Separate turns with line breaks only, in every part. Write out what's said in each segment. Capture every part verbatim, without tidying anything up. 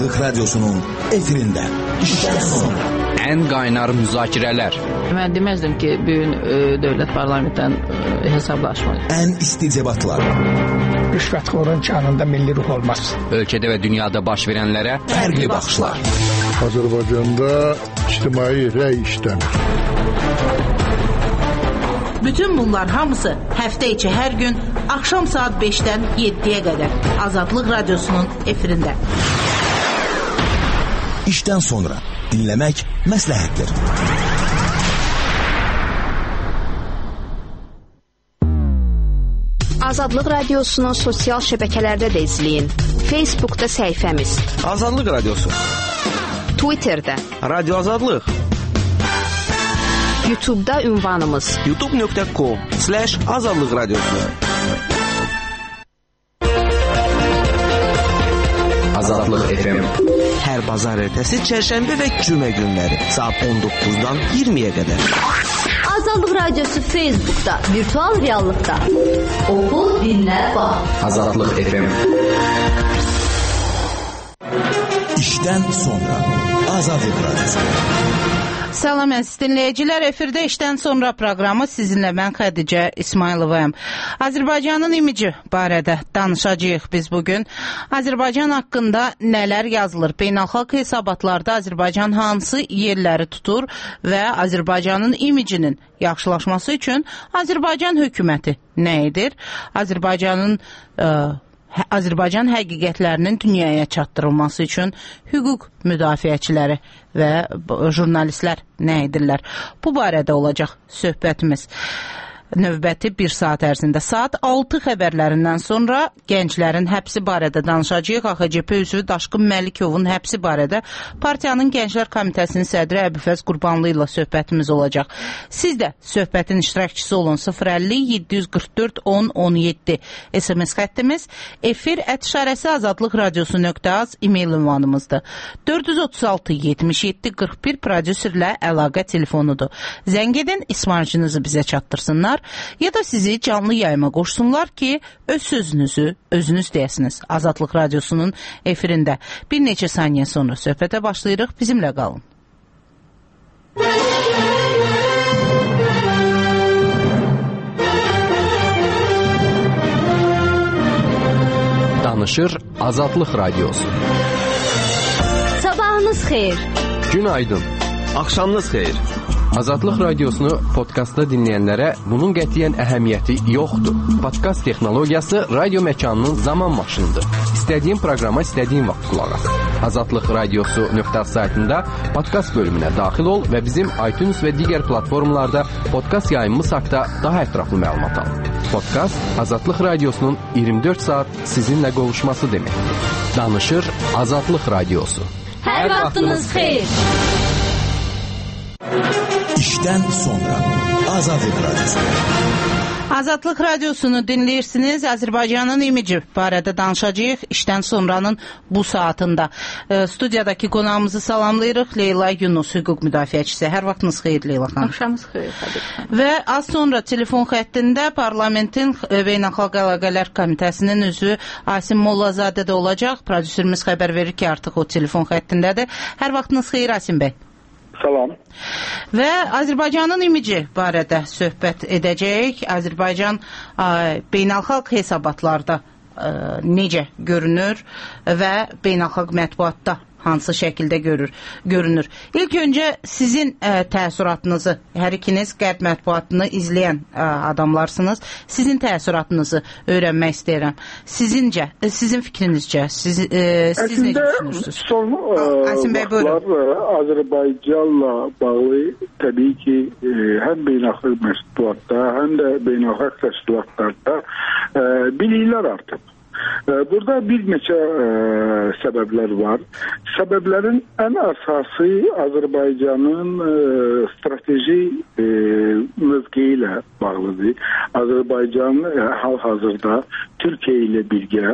Azadlık Radyosu'nun efirinde. İşten sonra.
En kaynar müzakirələr.
Mən deməzdim ki, bugün e, dövlət parlamentdən e, hesablaşmayı.
En isticebatlar.
Rüşvətxorun canında milli ruh olmaz.
Ölkədə və dünyada baş verənlərə
Fərqli baxışlar.
Azərbaycanda ictimai rəy işləmir.
Bütün bunlar hamısı həftə içi hər gün axşam saat beşdən yeddiyə qədər Azadlıq Radyosu'nun efirində.
İşten sonra dinlemek məsləhətdir.
Azadlıq Radyosu'nu sosial şəbəkələrdə də izləyin. Facebook'da səhifəmiz
Azadlıq Radyosu,
Twitter'da
Radyo Azadlıq,
YouTube'da ünvanımız
youtube nöqtə com slash Azadlıq Radyosu.
Azadlıq F M.
Hər bazar ertəsi, çərşənbə və cümə günləri saat on doqquzdan iyirmiyə qədər.
Azadlıq Radyosu Facebook'da, virtual reallıqda. Oku, dinlə, bax.
Azadlıq F M.
İşten sonra Azadlık Radyosu.
Salam əziz dinləyicilər, efirdə işdən sonra proqramı sizinlə mən Xədicə İsmayılovayım. Azərbaycanın imici barədə danışacağıq biz bugün. Azərbaycan haqqında nələr yazılır? Beynəlxalq hesabatlarda Azərbaycan hansı yerləri tutur və Azərbaycanın imicinin yaxşılaşması üçün Azərbaycan hökuməti nə edir? Azərbaycanın ə, Azərbaycan həqiqətlərinin dünyaya çatdırılması üçün hüquq müdafiəçiləri və jurnalistlər nə edirlər? Bu barədə olacaq söhbətimiz. Növbəti bir saat ərzində saat altı xəbərlərindən sonra gənclərin həbsi barədə danışacağıq. A X C P üzvü Daşqın Məlikovun həbsi barədə partiyanın Gənclər Komitəsinin sədri Əbülfəz Qurbanlı ilə söhbətimiz olacaq. Siz də söhbətin iştirakçısı olun. sıfır əlli yeddi yüz qırx dörd on on yeddi S M S xəttimiz, efir ət işarəsi azadlıq radiosu nöqtə az e-mail ünvanımızdır. dörd yüz otuz altı yetmiş yeddi qırx bir prodüserlə əlaqə telefonudur. Zəng edin, ismarcınızı bizə çatdırsınlar ya da sizi canlı yayıma qoşsunlar ki, öz sözünüzü özünüz deyəsiniz. Azadlıq Radyosu'nun efirində. Bir neçə saniyə sonra söhbətə başlayırıq. Bizimlə qalın.
Danışır Azadlıq Radyosu.
Sabahınız xeyir.
Günaydın.
Axşamınız xeyir.
Azadlıq Radiosunu podkastda dinləyənlərə bunun qətiyyən əhəmiyyəti yoxdur. Podkast texnologiyası radio məkanının zaman maşınıdır. İstədiyin proqrama istədiyin vaxt qulaq as. Azadlıq Radiosu nöqtə az saytında podkast bölümünə daxil ol və bizim iTunes və digər platformalarda podkast yayımımız haqda daha ətraflı məlumat al. Podkast Azadlıq Radiosunun iyirmi dörd saat sizinlə qovuşması deməkdir. Danışır Azadlıq Radiosu.
Hər vaxtınız xeyir.
İşten sonra Azadlık Radyosu.
Azadlıq Radiosunu dinləyirsiniz. Azərbaycanın imici barədə danışacağıq işdən sonranın bu saatında. E, studiyadakı qonağımızı salamlayırıq. Leyla Yunus, hüquq müdafiəçisi. Hər vaxtınız xeyir Leyla xanım.
Axşamınız xeyir.
Və az sonra telefon xəttində parlamentin Beynəlxalq Əlaqələr Komitəsinin üzvü Asim Mollazadə də olacaq. Prodüserimiz xəbər verir ki, artıq o telefon xəttindədir. Hər vaxtınız xeyir Asim bəy.
Salam.
Və Azərbaycanın imici barədə söhbət edəcəyik. Azərbaycan ə, beynəlxalq hesabatlarda ə, necə görünür və beynəlxalq mətbuatda hansı şəkildə görür, görünür. İlk öncə sizin ə, təəssüratınızı, hər ikiniz qərb mətbuatını izləyən ə, adamlarsınız. Sizin təəssüratınızı öyrənmək istəyirəm. Sizincə, sizin fikrinizcə, siz, ə, siz necə düşünürsünüz?
Son ə, vaxtlar Azərbaycanla bağlı təbii ki, ə, həm beynəlxalq mətbuatda, həm də beynəlxalq təşkilatlarda ə, biliklər artıb. Burada bir neçə ə, səbəblər var. Səbəblərin ən əsası Azərbaycanın ə, strateji ə, mövqeyi ilə bağlıdır. Azərbaycan ə, hal-hazırda Türkiyə ilə birgə ə,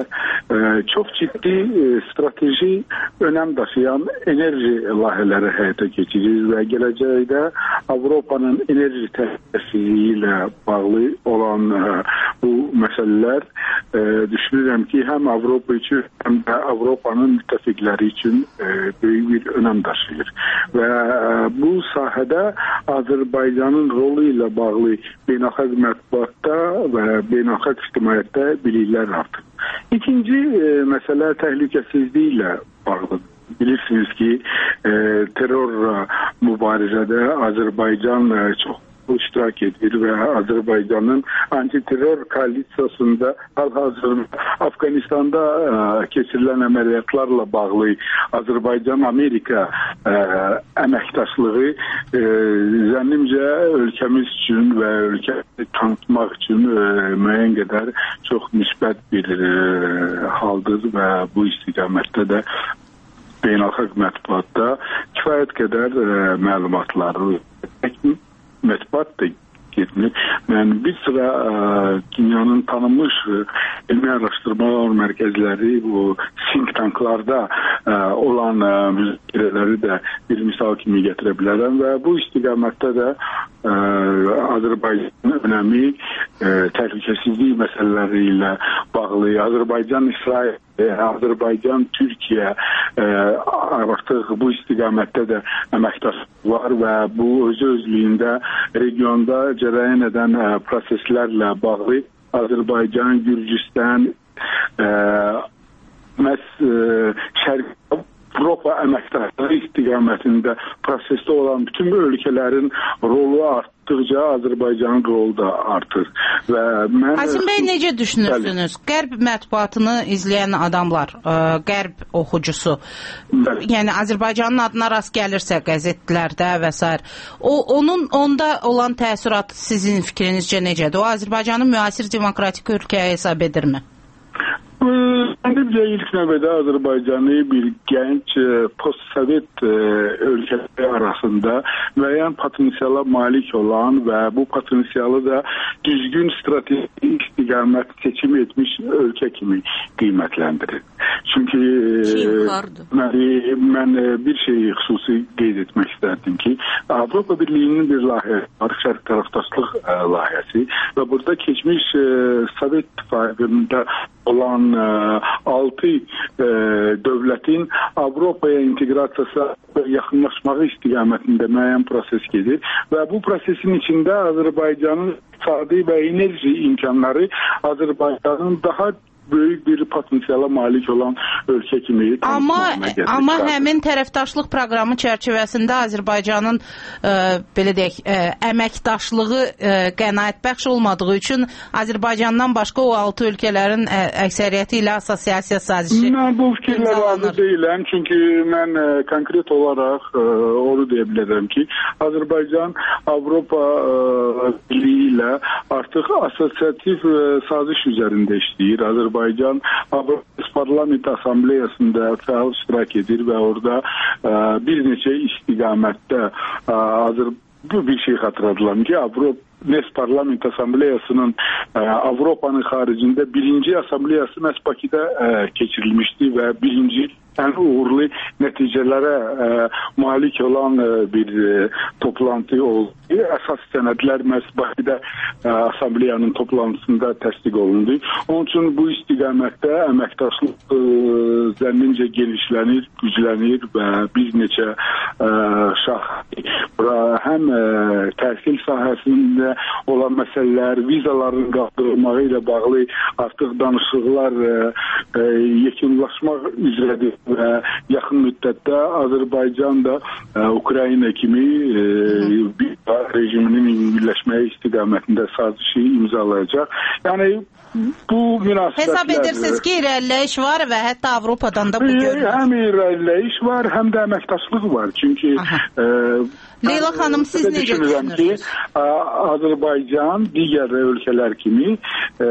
çox ciddi strateji önəm daşıyan enerji layihələri həyata keçirir və gələcəkdə Avropanın enerji təhlükəsizliyi ilə bağlı olan bu məsələlər düşünürəm ki, həm Avropa üçün, həm də Avropanın müttəfiqləri üçün böyük bir önəm daşıyır. Və bu sahədə Azərbaycanın rolu ilə bağlı beynəlxalq mətbuatda və beynəlxalq ictimaiyyətdə biliklər artır. İkinci e, məsələ təhlükəsizliyi ilə bağlıdır. Bilirsiniz ki, e, terrorla mübarizədə Azərbaycan e, çox iştirak edir və Azərbaycanın antiterror koalisiyasında hal-hazırda Afqanistanda ə, keçirilən əməliyyatlarla bağlı Azərbaycan-Amerika əməkdaşlığı ə, zənnimcə ölkəmiz üçün və ölkəni tanıtmaq üçün ə, müəyyən qədər çox müsbət bir ə, haldır və bu istiqamətdə də beynəlxalq mətbuatda kifayət qədər ə, məlumatları mətbuat da getmir. Yəni, bir sıra ə, dünyanın tanınmış ə, elmi araşdırmalar mərkəzləri bu think tanklarda ə, olan ə, müzakirələri də bir misal kimi gətirə bilərəm və bu istiqamətdə də ə, Azərbaycanın önəmi ə, təhlükəsizlik məsələləri ilə bağlı, Azərbaycan-İsrail, Azərbaycan, Türkiyə ə, artıq bu istiqamətdə də əməkdaşlıq var və bu özü-özlüyündə regionda cərəyan edən ə, proseslərlə bağlı Azərbaycan, Gürcüstan, ə, məs ə, Şərq Avropa əməkdaşlığı istiqamətində prosesdə olan bütün ölkələrin rolu artdıqca Azərbaycanın rolu da artır. Və mən
Hasim bəy, necə düşünürsünüz? Bəli. Qərb mətbuatını izləyən adamlar, ə, qərb oxucusu, bəli, yəni Azərbaycanın adına rast gəlirsə qəzetlərdə və s. O onun onda olan təəssüratı sizin fikrinizcə necədir? O Azərbaycanın müasir demokratik ölkə hesab edirmi?
Məncə ilk növbədə Azərbaycanı bir gənc post-sovet ölkələri arasında müəyyən potensiala malik olan və bu potensialı da düzgün strateji istiqamət seçim etmiş ölkə kimi qiymətləndirir. Çünki mən, mən bir şeyi xüsusi qeyd etmək istərdim ki, Avropa Birliyinin bir layihəsi var, şərq tərəfdaşlıq layihəsi və burada keçmiş Sovet İttifaqında olan altı e, dövlətin Avropaya inteqrasiyası yaxınlaşmağı istiqamətində müəyyən proses gedir və bu prosesin içində Azərbaycanın iqtisadi və enerji imkanları Azərbaycanın daha böyük bir potensiala malik olan ölkə kimi.
Amma amma həmin tərəfdaşlıq proqramı çərçivəsində Azərbaycanın ə, belə deyək, ə, əməkdaşlığı ə, qənaətbəxş olmadığı üçün Azərbaycandan başqa o altı ölkələrin ə, əksəriyyəti ilə assosiasiya sazişi
mən bu fikirlə razı deyiləm. Çünki mən ə, konkret olaraq ə, onu deyə bilərəm ki, Azərbaycan Avropa ə, Birliyi ilə artıq assosiativ ə, saziş üzərində işləyir. Azərbaycan Azərbaycan Avropa Parlament Assambleyasında fəal iştirak edir və orada ə, bir neçə istiqamətdə ə, Azər bu bir şey xatırladıram ki, Avropa Nes Parlament Assambleyasının ə, Avropanın xaricində birinci assambleyası məhz Bakıda ə, keçirilmişdi və birinci ən uğurlu nəticələrə ə, malik olan ə, bir ə, toplantı oldu. Əsas sənədlər məhz Bakıda ə, assambleyanın toplantısında təsdiq olundu. Onun üçün bu istiqamətdə əməkdaşlıq ə, zəmmincə genişlənir, güclənir və bir neçə ə, şah həm ə, təhsil sahəsində olan məsələlər, vizaların qaldırılmağı ilə bağlı artıq danışıqlar ə, ə, yekunlaşmaq üzrədir və yaxın müddətdə Azərbaycan da ə, Ukrayna kimi ə, bir rejiminin birləşməyə istiqamətində sazişi imzalayacaq. Yəni bu münasibətlər...
Hesab edirsiniz ki, irəliləyiş var və hətta Avropadan da bu görülür.
Həm irəliləyiş var, həm də əməkdaşlıq var. Çünki... Ə,
Leyla xanım, siz necə düşünürsünüz?
Azərbaycan digər ölkələr kimi ə,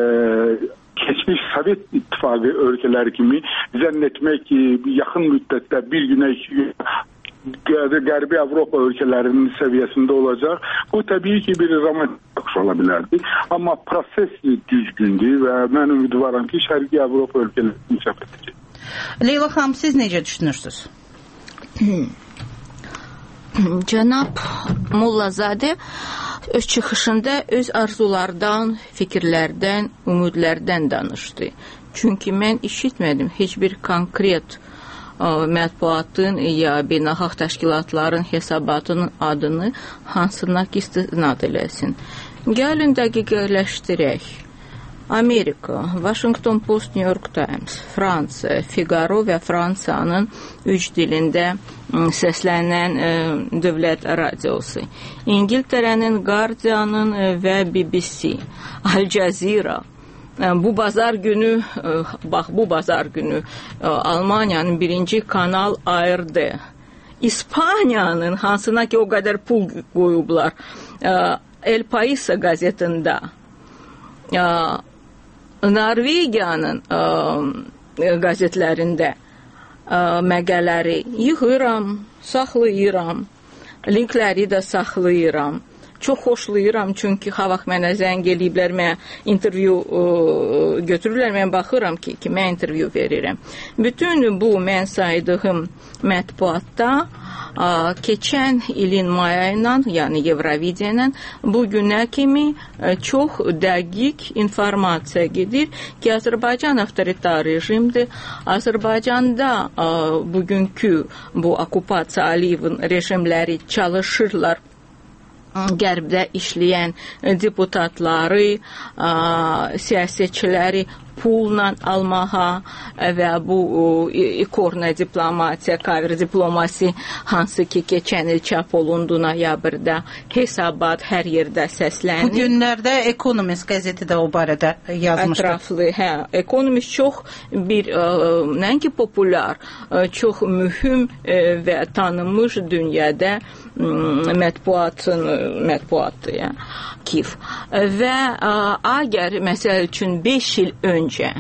keçmiş Sovet İttifaqı ölkələri kimi zənn etmək ki, yaxın müddətdə bir günə iki gün Qərbi Avropa ölkələrinin səviyyəsində olacaq. Bu təbii ki, bir romantik yaxşı ola bilərdi. Amma proses düzgündür və mən ümidvaram ki, Şərqi Avropa ölkələri inkişaf edəcək.
Leyla xanım, siz necə düşünürsünüz?
Cənab Mollazadə öz çıxışında öz arzulardan, fikirlərdən, ümidlərdən danışdı. Çünki mən işitmədim heç bir konkret mətbuatın ya beynəlxalq təşkilatların hesabatının adını hansına istinad eləsin. Gəlin dəqiqləşdirək. Amerika, Washington Post, New York Times, Fransa, Figaro və Fransanın üç dilində səslənən dövlət radiosu, İngiltərənin Guardian'ın və B B C, Al Jazeera, bu bazar günü, bax bu bazar günü Almaniyanın birinci kanal A R D, İspaniyanın hansına ki o qədər pul qoyublar, El País qəzetində, Norvegiyanın qəzetlərində məqələri yığıram, saxlayıram, linkləri də saxlayıram. Çox xoşlayıram, çünki ha vaxt mənə zəng eləyiblər, mənə intervyu götürürlər, mən baxıram ki, kimə intervyu verirəm. Bütün bu mən saydığım mətbuatda keçən ilin may ayından, yəni Evroviziyanın bugünə kimi çox dəqiq informasiya gedir ki, Azərbaycan avtoritar rejimdir. Azərbaycanda bugünkü bu okupasiya Aliyevin rejimləri çalışırlar Qərbdə işləyən deputatları, siyasətçiləri pulla almağa və bu ikorna diplomatiya, cover diplomasi hansı ki keçən il çap olundu noyabrda, hesabat hər yerdə səslənir.
Bu günlərdə Economist qəzeti də o barədə yazmışdı.
Ətraflı, hə. Economist çox bir, nəinki populyar, çox mühüm və tanınmış dünyada mətbuatın mətbuatdır, ya, Kif. Və əgər məsəl üçün beş il öncə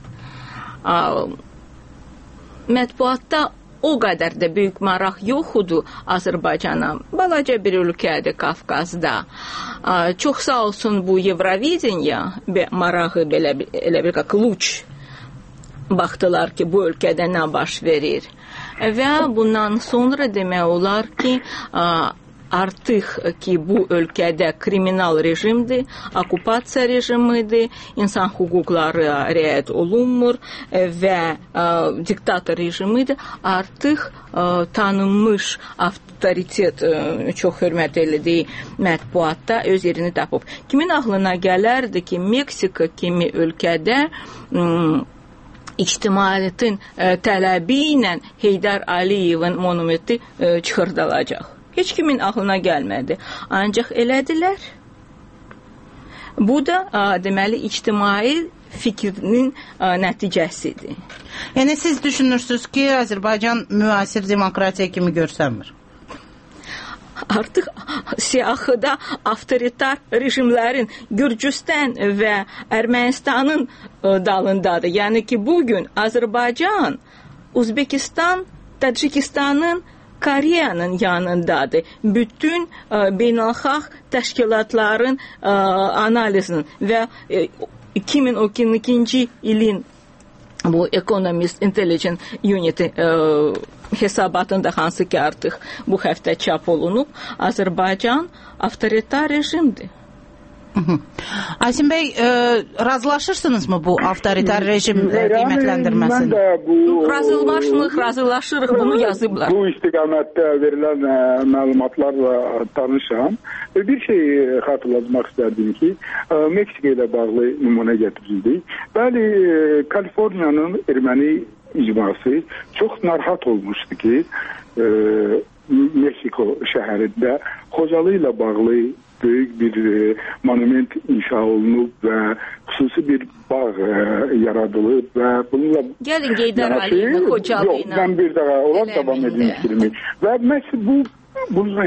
mətbuatda o qədər də böyük maraq yoxudu Azərbaycana. Balaca bir ölkədir Qafqazda. Çox sağ olsun bu Evroviziya marağı belə elə bir kluç baxdılar ki, bu ölkədə nə baş verir. Və bundan sonra demək olar ki, artıq ki, bu ölkədə kriminal rejimdir, okupasiya rejimidir, insan hüquqları riayət olunmur və diktator rejimidir. Artıq tanınmış avtoritet, çox hörmət elədiyi mətbuatda öz yerini tapıb. Kimin ağlına gələrdi ki, Meksika kimi ölkədə ictimaiyyətin tələbi ilə Heydər Aliyevin monumenti çıxırdılacaq. Heç kimin ağlına gəlmədi. Ancaq elədilər. Bu da deməli ictimai fikrinin nəticəsidir.
Yəni siz düşünürsünüz ki, Azərbaycan müasir demokratiya kimi görsənmir?
Artıq siyahıda avtoritar rejimlərin Gürcüstan və Ermənistanın dalındadır. Yəni ki, bugün Azərbaycan, Uzbekistan, Tacikistanın, Koreyanın yanındadır. Bütün beynəlxalq təşkilatların analizinin və iki min on ikinci ilin bu Economist Intelligence Unit hesabatında hansı ki artıq bu həftə çap olunub, Azərbaycan avtoritar rejimdir.
Aysin bəy, razılaşırsınızmı bu avtoritar rejim qiymətləndirməsini?
Razılaşırıq, razılaşırıq, bunu yazıblar.
Bu istiqamətdə verilən məlumatlarla tanışam. Bir şey xatırlatmaq istərdim ki, Meksika ilə bağlı nümunə gətirildi. Bəli, Kaliforniyanın erməni icması çox narahat olmuşdu ki, Meksiko şəhərində Xocalı ilə bağlı böyük bir monument inşa olunub və xüsusi bir bağ yaradılıb və bununla...
Gəlin Heydər Aliyevin Xocalı ilə...
Yox, mən bir daha olan davam edeyim fikrimi. Və məhz bu bununla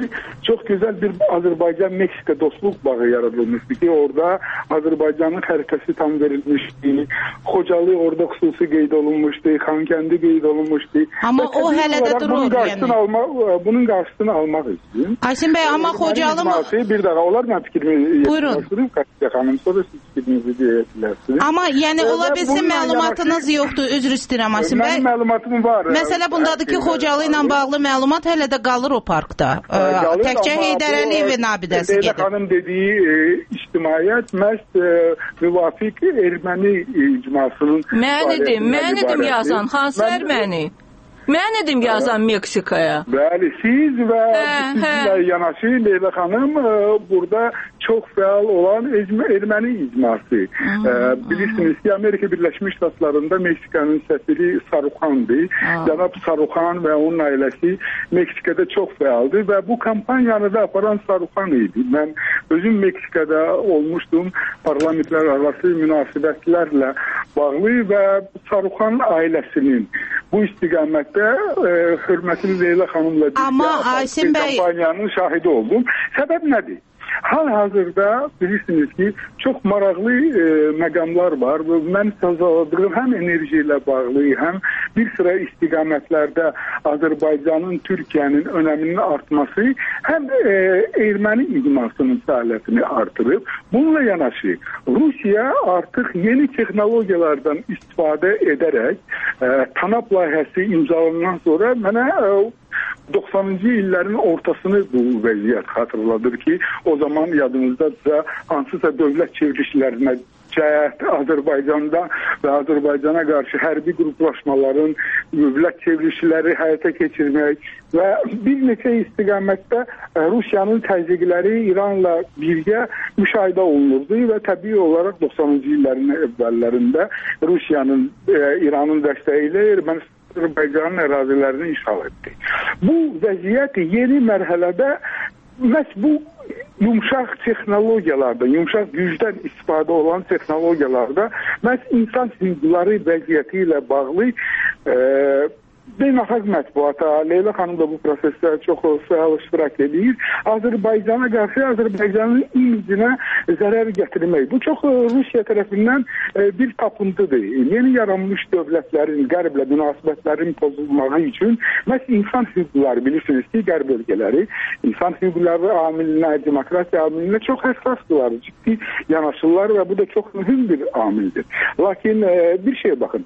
çok güzel bir Azerbaycan-Meksika dostluk bağı yaradılmıştı ki orada Azerbaycanın xəritəsi tam verilmişti. Xocalı orada xüsusi qeyd olunmuşdu. Xankəndi qeyd olunmuşdu.
Amma o hələ də durur.
Bunun qarşısını, alma, bunun qarşısını almaq istəyim.
Aysin bəy, amma Xocalı mı?
Bir daha olar mı fikrimi yetiştireyim? Xəstə xanım, sonra siz fikrinizi deyirsiniz.
Amma yəni ola bilsin məlumatınız yoxdur. Üzr istəyirəm Aysin bəy.
Mənim məlumatım var.
Məsələ bundadır ki, Xocalı ilə bağlı məlumat hələ də qalır o parkda. Təkcə Heydər Əliyevin abidəsi gedir.
Leyla xanım dediyi e, ictimaiyyət məhz e, müvafiq erməni icmasının...
Mən idim, mən idim yazan, hansı erməni? Mən edim yazan Meksikaya.
Bəli, siz və sizinlə yanaşı Leyla xanım burada çox fəal olan erməni icması. Bilirsiniz ki, Amerika Birləşmiş Ştatlarında Meksikanın səfiri Saruxandır. Cənab Saruxan və onun ailəsi Meksikada çox fəaldır və bu kampanyanı da aparan Saruxan idi. Mən özüm Meksikada olmuşdum parlamentlər arası münasibətlərlə bağlı və Saruxan ailəsinin bu istiqamətdə e, hörmətli Leyla xanımla
birgə
kampanyanın şahidi oldum. Səbəb nədir? Hal-hazırda bilirsiniz ki, çox maraqlı e, məqamlar var. Mən sazladığım həm enerji ilə bağlı, həm bir sıra istiqamətlərdə Azərbaycanın, Türkiyənin önəminin artması, həm e, erməni icmasının fəaliyyətini artırıb. Bununla yanaşı, Rusiya artıq yeni texnologiyalardan istifadə edərək e, TANAP layihəsi imzalanan sonra mənə e, doxsanıncı illərin ortasını bu vəziyyət xatırladır ki, o zaman yadınızdadırsa hansısa dövlət çevrilişlərinə cəhət Azərbaycanda və Azərbaycana qarşı hərbi qruplaşmaların dövlət çevrilişləri həyata keçirmək və bir neçə istiqamətdə Rusiyanın təzyiqləri İranla birgə müşahidə olunurdu və təbii olaraq doxsanıncı illərin əvvəllərində Rusiyanın, e, İranın dəstəyi ilə Ermənistan Azərbaycanın ərazilərini işğal etdi. Bu vəziyyət yeni mərhələdə məhz bu yumşaq texnologiyalarda, yumşaq gücdən istifadə olan texnologiyalarda məhz insan hüquqları vəziyyəti ilə bağlı e, beynəlxalq mətbuata, Leyla xanım da bu prosesdə çox fəal iştirak edir. Azərbaycana qarşı Azərbaycanın imicinə zərər gətirmək. Bu çox Rusiya tərəfindən bir tapıntıdır. Yeni yaranmış dövlətlərin, qərblə münasibətlərin pozulmağı üçün məhz insan hüquqları, bilirsiniz ki, qərb bölgələri insan hüquqları amilinə, demokratiya amilinə çox həssasdırlar, ciddi yanaşırlar və bu da çox mühüm bir amildir. Lakin bir şeye baxın,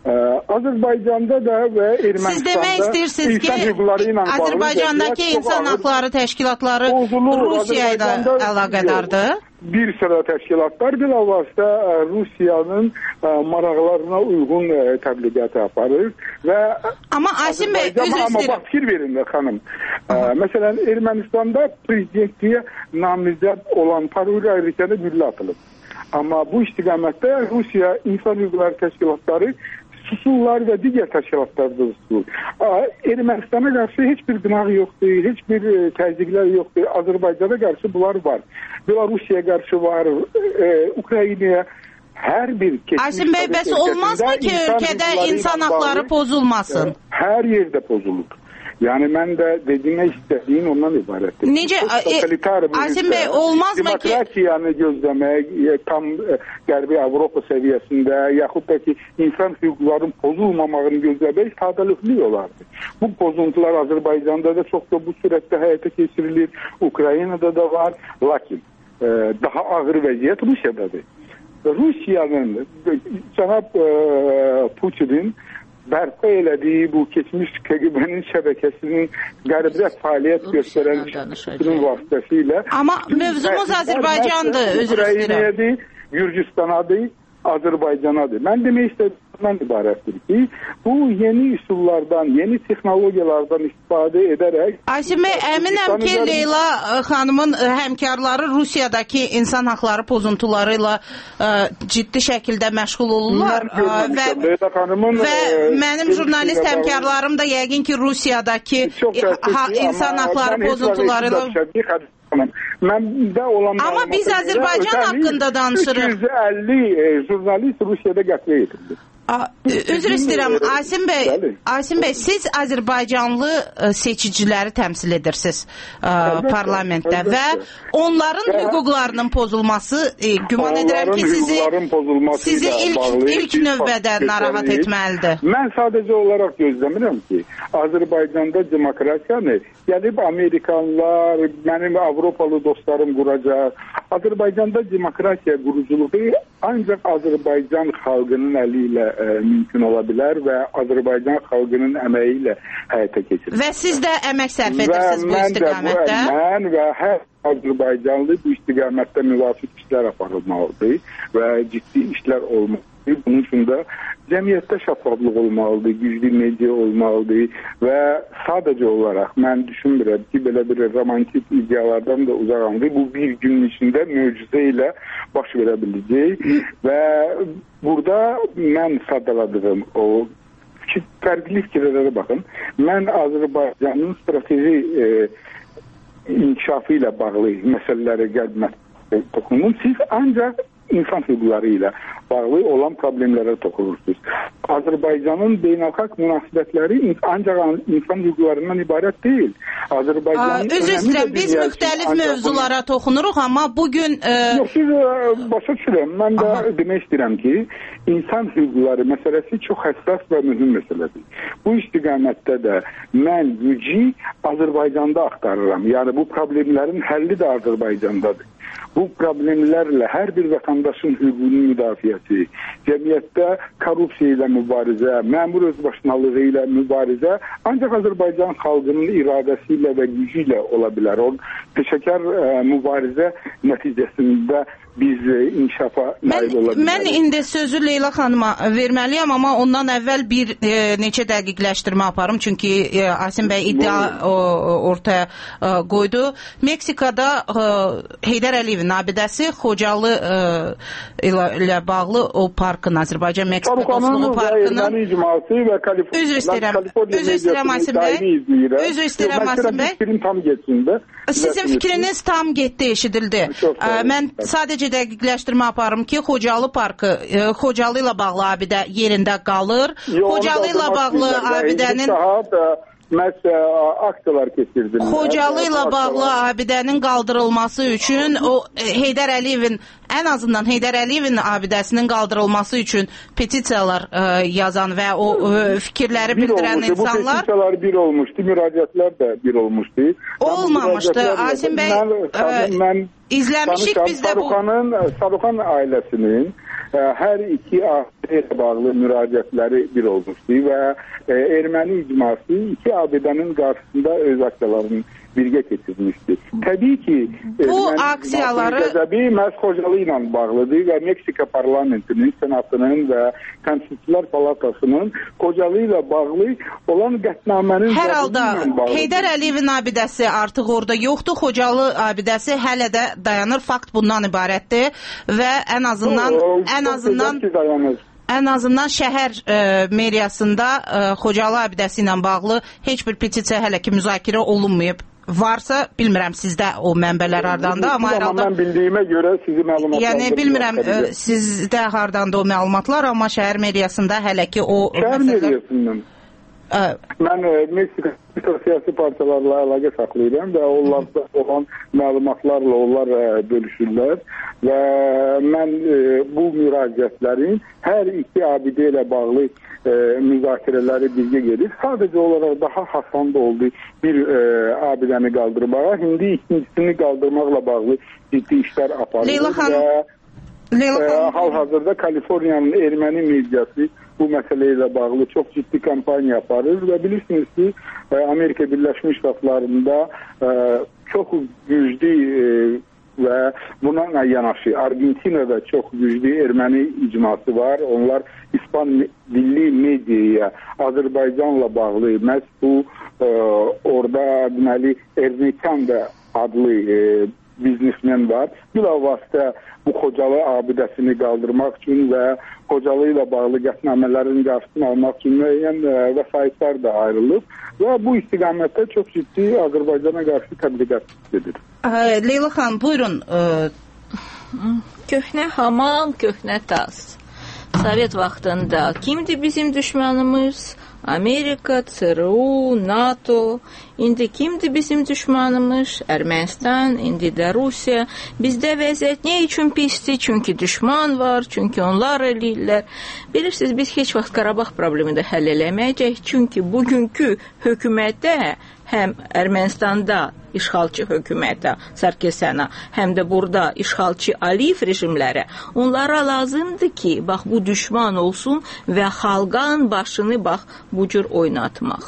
Azərbaycanda da və
Siz demək istəyirsiniz ki, Azərbaycandakı insan haqları təşkilatları Rusiya ilə əlaqədardır?
Bir sıra təşkilatlar bilavasitə Rusiyanın maraqlarına uyğun təbliğat aparır və
Amma Aysin bəy, üzr istəyirəm.
Amma bax, fikir verin xanım. Məsələn, Ermənistanda prezidentliyə namizəd olan Paruri Ayrıkədə güllə atılıb. Amma bu istiqamətdə Rusiya insan hüquqları təşkilatları susurlar və digər təşkilatlarda susurur. Ermənistana qarşı heç bir qınaq yoxdur, heç bir təzyiqlər yoxdur. Azərbaycana qarşı bunlar var. Belarusiyaya qarşı var, e, Ukraynaya hər bir keçmiş...
Aysin bəy, bəs olmazmı ki, ölkədə insan haqları pozulmasın?
Hər yerdə pozulur. Yani mən də dediyimə istədiyim ondan ibarətdir.
Necə? Aysin bəy, olmazmı ki...
Demokratiyanı gözləmək, tam qərbi Avropa səviyyəsində, yaxud da ki, insan hüquqların pozulmamağını gözləmək sadəlikli olardı. Bu pozuntular Azərbaycanda da çox da bu sürətdə həyata keçirilir, Ukraynada da var, lakin e, daha ağır vəziyyət Rusiyadadır. Rusiyanın, cənab e, Putinin bərpa elədiyi bu keçmiş K G B-nin şəbəkəsinin qərbdə fəaliyyət göstərən şəbəkəsinin vasitəsilə...
Amma mövzumuz Azərbaycandır, özür istəyirəm.
Ukrayna'dır, Gürcistanadır, Azərbaycanadır. Mən demək istədiyimdən ibarətdir ki, bu yeni üsullardan, yeni texnologiyalardan istifadə edərək...
Aysin bəy, əminəm ki, Leyla xanımın həmkarları Rusiyadakı insan haqları pozuntuları ilə ciddi şəkildə məşğul olurlar və, və mənim jurnalist həmkarlarım da yəqin ki, Rusiyadakı ha, insan haqları pozuntuları ilə...
Amma
biz Azərbaycan haqqında danışırıq.
üç yüz əlli jurnalist Rusiyada qətlə yetirildi.
Üzr istəyirəm, Asim bəy, Asim bəy, siz Azərbaycanlı seçiciləri təmsil edirsiniz parlamentdə və onların hüquqlarının pozulması, güman edirəm ki, sizi sizi ilk ilk növbədə narahat etməlidir.
Mən sadəcə olaraq gözləmirəm ki, Azərbaycanda demokratiyanı gəlib Amerikanlar, mənim Avropalı dostlarım quracaq. Azərbaycanda demokratiya quruculuğu ancaq Azərbaycan xalqının əli ilə ə, mümkün ola bilər və Azərbaycan xalqının əməyi ilə həyata keçirilir.
Və siz də əmək sərf edirsiniz bu istiqamətdə?
Bu, mən və hər Azərbaycanlı bu istiqamətdə müvafiq işlər aparılmalıdır və ciddi işlər olmalıdır. Bunun üçün də cəmiyyətdə şəffaflıq olmalıdır, güclü media olmalıdır və sadəcə olaraq mən düşünmürəm ki, belə bir romantik ideyalardan da uzaqandır. Bu bir günün içində möcüzə ilə baş verə biləcək və burada mən sadaladığım o fərqli fikirlərə baxın. Mən Azərbaycanın strateji e, inkişafı ilə bağlı məsələlərə gəlmək toxunum. Siz ancaq insan hüquqları ilə bağlı olan problemlərə toxunursunuz. Azərbaycanın beynəlxalq münasibətləri ancaq insan hüquqlarından ibarət deyil. Azərbaycanın
Üzr istəyirəm, biz müxtəlif mövzulara toxunuruq, amma bugün... E...
Yox, siz e, başa düşürəm. Mən də Aha. demək istəyirəm ki, insan hüquqları məsələsi çox həssas və mühüm məsələdir. Bu istiqamətdə də mən gücü Azərbaycanda axtarıram. Yəni bu problemlərin həlli də Azərbaycandadır. Bu problemlərlə hər bir vətəndaşın hüququnun müdafiəsi, cəmiyyətdə korrupsiya ilə mübarizə, məmur özbaşınalığı ilə mübarizə ancaq Azərbaycan xalqının iradəsi ilə və gücü ilə ola bilər. O peşəkar ə, mübarizə nəticəsində biz inkişafa nail ola bilərik.
Mən indi sözü Leyla xanıma verməliyəm, amma ondan əvvəl bir e, neçə dəqiqləşdirmə aparım, çünki e, Asim bəy iddia o, ortaya e, qoydu. Meksikada e, Heydər Əliyevin abidəsi Xocalı e, ilə, ilə bağlı o parkın, Azərbaycan Meksika dostluğu parkının üzr istəyirəm, üzr istəyirəm Asim bəy, üzr istəyirəm Asim bəy. Sizin fikriniz tam getdi, eşidildi. E, mən sadəcə dəqiqləşdirmə aparım ki, Xocalı parkı, e, Xocalı ilə bağlı abidə yerində qalır. Xocalı ilə bağlı abidənin
məhz aksiyalar keçirdilər.
Xocalı ilə bağlı abidənin qaldırılması üçün o Heydər Əliyevin, ən azından Heydər Əliyevin abidəsinin qaldırılması üçün petisiyalar ə, yazan və o ə, fikirləri bir bildirən
olmuşdu.
insanlar...
Bu petisiyalar bir olmuşdu, müraciətlər də bir olmuşdu.
Olmamışdı. Asim bəy, mən, ə, mən izləmişik bizdə bu...
Saruxan ailəsinin ə, hər iki abidə bağlı müraciətləri bir olmuşdu və ə, erməni icması iki abidənin qarşısında öz aksiyalarını birgə keçirmişdi. Təbii ki,
bu aksiyaları
qəzəbi məhz Xocalı ilə bağlıdır və Meksika parlamentinin, senatının və Təmsilçilər Palatasının Xocalı ilə bağlı olan qətnamənin
hər halda Heydər Əliyevin abidəsi artıq orada yoxdur. Xocalı abidəsi hələ də dayanır. Fakt bundan ibarətdir və ən azından o, o, ən azından ən azından şəhər e, meriyasında e, Xocalı abidəsi ilə bağlı heç bir petisiya hələ ki müzakirə olunmayıb. Varsa, bilmirəm sizdə o mənbələr hardandır, amma hər halda...
Mən bildiyimə görə sizi məlumatlar...
Yəni, bilmirəm e, sizdə hardandır o məlumatlar, amma şəhər meriyasında hələ ki o...
Şəhər meriyasından. Ə... Mən e, Meksika siyasi partiyalarla əlaqə saxlayıram və onlarda olan məlumatlarla onlar e, bölüşürlər və mən e, bu müraciətlərin hər iki abidə ilə bağlı e, müzakirələri birgə gedir. Sadəcə olaraq daha hasanda oldu bir e, abidəni qaldırmağa, indi ikincisini qaldırmaqla bağlı ciddi işlər aparılır.
Leyla xanım,
və Leyla xanım. E, hal-hazırda Kaliforniyanın erməni mediası bu məsələ ilə bağlı çox ciddi kampaniya aparır və bilirsiniz ki, Amerika Birləşmiş Ştatlarında e, çox güclü e, və buna yanaşı Argentinada çox güclü erməni icması var. Onlar İspan dilli mediaya Azərbaycanla bağlı məhz bu e, orada deməli Ernekan da adlı e, biznesmen var. Bilavasitə bu Xocalı abidəsini qaldırmaq üçün və Xocalı ilə bağlı qətnamələrin qarşısını almaq üçün müəyyən vəsaitlər də ayrılıb və bu istiqamətdə çox ciddi Azərbaycana qarşı təbliğat edir.
Leyla xanım, buyurun.
Köhnə hamam, köhnə tas. Sovet vaxtında kimdir bizim düşmanımız? Amerika, C R U, NATO. İndi kimdir bizim düşmanımız? Ermənistan, indi də Rusiya. Bizdə vəziyyət nə üçün pisdir? Çünki düşman var, çünki onlar eləyirlər. Bilirsiniz, biz heç vaxt Qarabağ problemini də həll eləməyəcək. Çünki bugünkü hökumətə, həm Ermənistanda işğalçı hökumətə, Sarkisyan'a, həm də burada işğalçı Aliyev rejimlərə, onlara lazımdır ki, bax, bu düşman olsun və xalqın başını, bax, bu cür oynatmaq.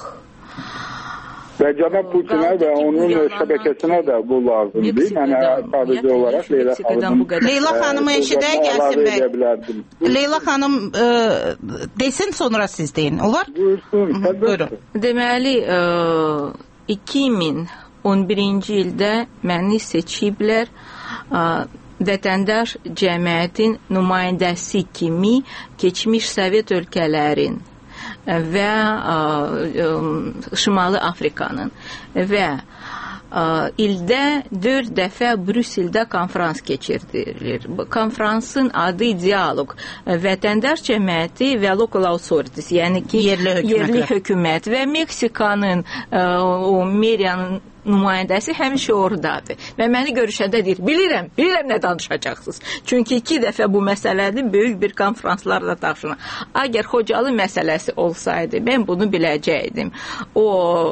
Və cənab Putinə və onun şəbəkəsinə də bu lazımdır. Mənə sadəcə olaraq Leyla xanım...
Leyla xanımı eşidək, Gəlsin bəy. Leyla xanım e, desin, sonra siz deyin, olar?
Buyursun,
buyurun.
Deməli, e, iki min on birinci ildə məni seçiblər e, vətəndaş cəmiyyətin nümayəndəsi kimi keçmiş Sovet ölkələrin və ə, Şimali Afrikanın və ə, ildə dörd dəfə Brüsseldə konferans keçirilir. Konferansın adı Dialoq, vətəndaş cəmiyyəti və local authorities, yəni ki,
yerli hökumət,
yerli hökumət və Meksikanın ə, o Meriyanın nümayəndəsi həmişə oradadır. Və məni görüşəndə deyir, bilirəm, bilirəm nə danışacaqsınız. Çünki iki dəfə bu məsələdir, böyük bir konferanslarda daşınır. Əgər Xocalı məsələsi olsaydı, mən bunu biləcəkdim. O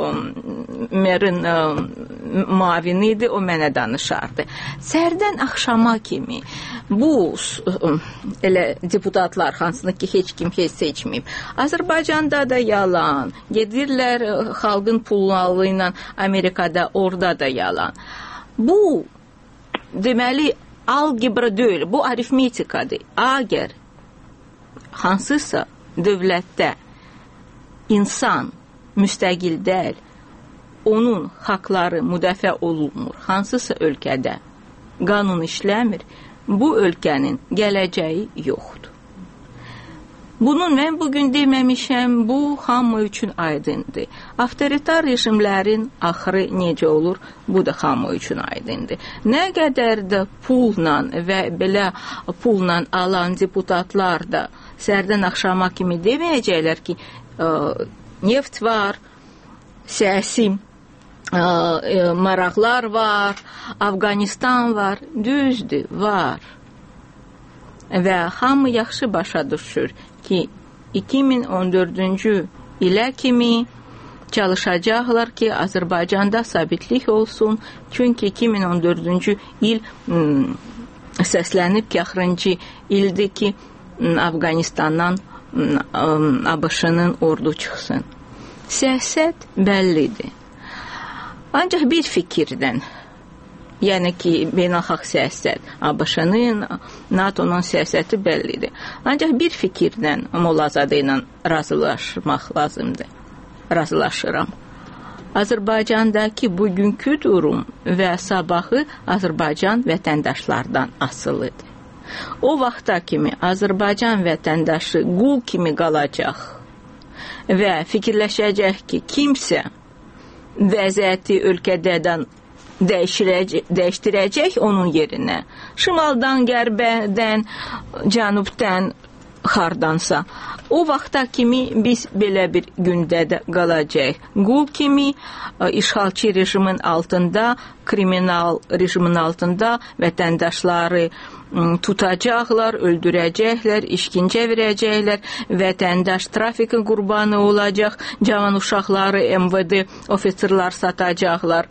merin mavini idi, o mənə danışardı. Sərdən axşama kimi bu elə deputatlar, hansını ki, heç kim heç seçməyib. Azərbaycanda da yalan, gedirlər xalqın pulları ilə Amerikada, orada da yalan. Bu, deməli, algebra deyil, bu aritmetikadır. Əgər hansısa dövlətdə insan müstəqil deyil, onun haqları müdafiə olunmur, hansısa ölkədə qanun işləmir, bu ölkənin gələcəyi yoxdur. Bunu mən bugün deməmişəm, bu hamı üçün aydındır. Avtoritar rejimlərin axırı necə olur, bu da hamı üçün aydındır. Nə qədər də pulla və belə pulla alan deputatlar da sərdən axşama kimi deməyəcəklər ki, ə, neft var, siyasi ə, maraqlar var, Afqanistan var, düzdür, var. Və hamı yaxşı başa düşür ki, iki min on dördüncü ilə kimi çalışacaqlar ki, Azərbaycanda sabitlik olsun. Çünki iki min on dördüncü il m, səslənib ki, axırıncı ildir ki, Afqanistandan A B Ş-nın ordu çıxsın. Siyasət bəllidir. Ancaq bir fikirdən, yəni ki, beynəlxalq siyasət, A B Ş-nın, NATO'nun siyasəti bəllidir. Ancaq bir fikirdən Mollazadə ilə razılaşmaq lazımdır. Razılaşıram. Azərbaycandakı bugünkü durum və sabahı Azərbaycan vətəndaşlardan asılıdır. O vaxta kimi Azərbaycan vətəndaşı qul kimi qalacaq və fikirləşəcək ki, kimsə vəziyyəti ölkədən dəyişdirəcək onun yerinə. Şimaldan, qərbədən, cənubdan, xardansa. O vaxta kimi biz belə bir gündə də qalacaq. Qul kimi işğalçı rejimin altında, kriminal rejimin altında vətəndaşları tutacaqlar, öldürəcəklər, işkincə verəcəklər, vətəndaş trafikin qurbanı olacaq, cavan uşaqları M V D ofisirlər satacaqlar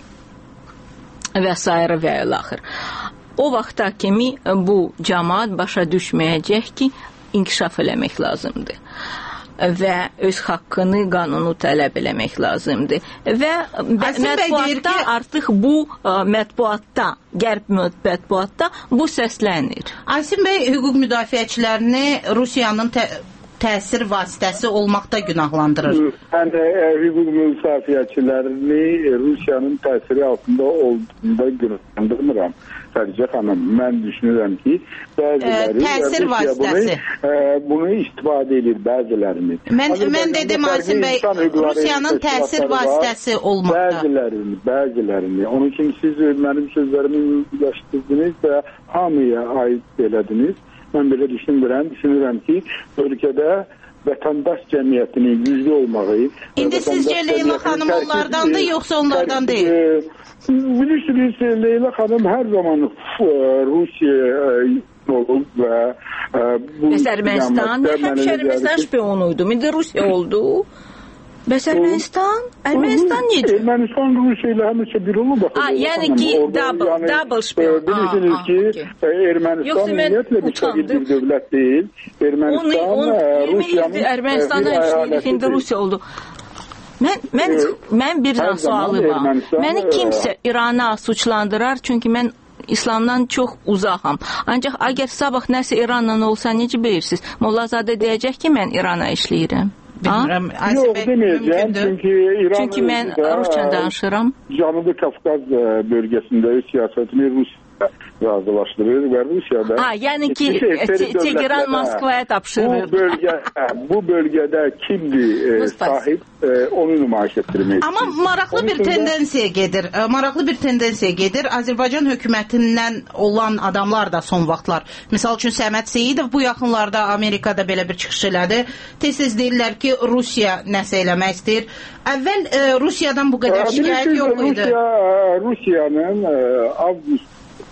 və s. və ilaxır. O vaxta kimi bu cəmaat başa düşməyəcək ki, inkişaf eləmək lazımdır və öz haqqını, qanunu tələb eləmək lazımdır. Və mətbuatda artıq bu mətbuatda, qərb mətbuatda bu səslənir.
Asim bəy hüquq müdafiəçilərini Rusiyanın tə təsir vasitəsi olmaqda günahlandırır.
Mən e, hüquq müdafiəçilərini Rusiyanın təsiri altında olduğunda günahlandırmıram. Xədicə xanım, mən düşünürəm ki, bəziləri
e, təsir vasitəsi
bunu, e, bunu istifadə edir bəzilərini.
Mən, mən dedim Asim bəy, Rusiyanın təsir vasitəsi olmaqda.
Bəzilərini, bəzilərini. Onun üçün siz mənim sözlərimi yaşdırdınız və hamıya aid elədiniz. mən belə düşünürəm, düşünürəm ki, ölkədə vətəndaş cəmiyyətinin güclü olmağı...
İndi sizcə Leyla xanım onlardandır, yoxsa onlardan deyil?
Bilirsiniz, Leyla xanım hər zaman Rusiya olub və bu...
Bəs Ermənistan, həmişə Ermənistan şpiyonuydu, indi Rusiya oldu. Bəs Ermənistan? Ermənistan necə?
Ermənistan Rusiya ilə həmişə bir olub.
Yəni ki, double, double şpiyon.
Bilirsiniz ki, Ermənistan ümumiyyətlə müstəqil bir dövlət deyil. Ermənistan Rusiyanın...
Ermənistan indi Rusiya oldu. Mən, mən, mən bir daha sualı var. Məni kimsə İrana suçlandırar, çünki mən İslamdan çox uzaqam. Ancaq əgər sabah nəsə İranla olsa, necə bilirsiniz? Mollazadə deyəcək ki, mən İrana işləyirəm.
Bilmirəm.
Yox, deməyəcəm, çünki İran...
Çünki mən Rusça danışıram.
Cənubi Qafqaz bölgəsində siyasətini Rusiya razılaşdırır və Rusiyada...
Ha, yəni ki, Tehran Moskvaya tapşırır.
Bu, bölgə, bu bölgədə kimdir e, sahib, e, onu nümayiş etdirmək.
Amma maraqlı bir tendensiya gedir. Maraqlı bir tendensiya gedir. Azərbaycan hökumətindən olan adamlar da son vaxtlar. Misal üçün Səməd Seyidov bu yaxınlarda Amerikada belə bir çıxış elədi. Tez-tez deyirlər ki, Rusiya nəsə eləmək istəyir. Əvvəl e, Rusiyadan bu qədər şikayət yox idi.
Rusiya, Rusiyanın e, avqust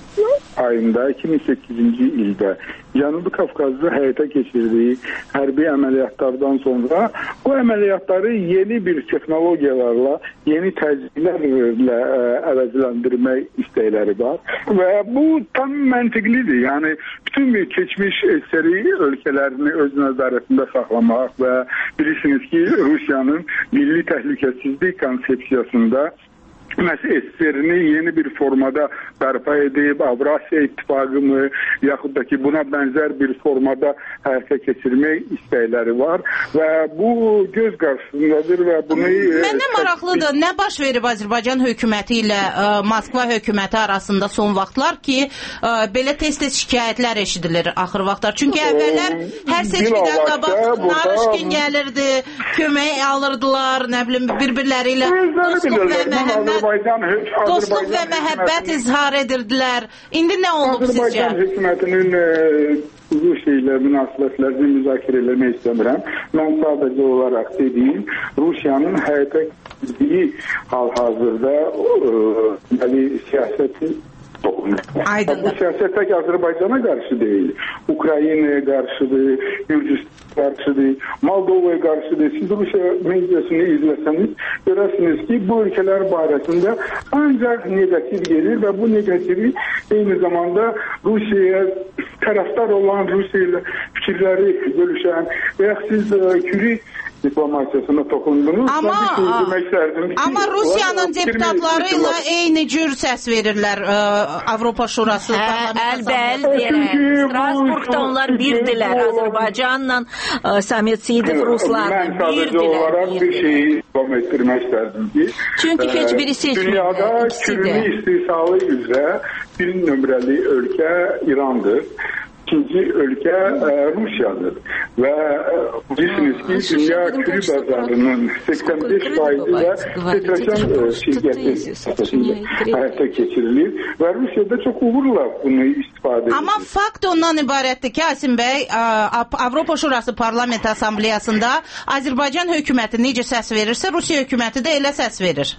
ayında iki min səkkizinci ildə Cənubi Qafqazda həyata keçirdiyi hərbi əməliyyatlardan sonra bu əməliyyatları yeni bir texnologiyalarla, yeni təzyiqlərlə əvəzləndirmək istəkləri var və bu tam məntiqlidir. Yəni bütün bir keçmiş seri ölkələrini öz nəzarətində saxlamaq və bilirsiniz ki, Rusiyanın milli təhlükəsizlik konsepsiyasında S S R-ni yeni bir formada bərpa edib, Avrasiya İttifaqı mı, yaxud da ki, buna bənzər bir formada həyata keçirmək istəkləri var və bu göz qarşısındadır və bunu...
Məndə maraqlıdır, nə baş verib Azərbaycan hökuməti ilə ə, Moskva hökuməti arasında son vaxtlar ki, ə, belə tez-tez şikayətlər eşidilir axır vaxtlar. Çünki əvvəllər hər seçkidən qabaq Narışkin gəlirdi, kömək alırdılar, nə bilim, bir-birləri ilə dostluq və məhəbbət dostluq və məhəbbət izhar edirdilər. İndi nə olub sizcə?
Azərbaycan hökumətinin Rusiya ilə münasibətlərini müzakirə eləmək istəmirəm. Mən sadəcə olaraq dediyim, Rusiyanın həyata keçirdiyi hal-hazırda siyasəti
Aydındır.
Bu siyasət tək Azərbaycana qarşı deyil. Ukraynaya qarşıdır, Gürcüstana qarşıdır, Moldovaya qarşıdır. Siz Rusiya mediasını izləsəniz, görərsiniz ki, bu ölkələr barəsində ancaq negativ gelir və bu negativi eyni zamanda Rusiyaya tərəfdar olan, Rusiya ilə fikirləri bölüşən və ya siz Küri diplomasiyasına toxundunuz.
Amma, amma Rusiyanın deputatları ilə eyni cür səs verirlər ə, Avropa Şurası.
Hə, əlbəl deyərək. Strasburgda onlar birdilər. Azərbaycanla Səməd Seyidov ruslarla birdilər.
Mən sadəcə olaraq bir şeyi devam etdirmək istərdim ki,
çünki heç biri seçmir.
Dünyada Kürünü istihsalı üzrə bir nömrəli ölkə İrandır. İkinci ölkə e, Rusiyadır və e, bilirsiniz ki, dünya Kürü bazarının səksən beş faizi də Petroşan şirkəti həyata keçirilir və Rusiyada çox uğurla bunu istifadə edir.
Amma fakt ondan ibarətdir ki, Asim bəy, Avropa Şurası Parlament Assambleyasında Azərbaycan hökuməti necə səs verirsə, Rusiya hökuməti də elə səs verir.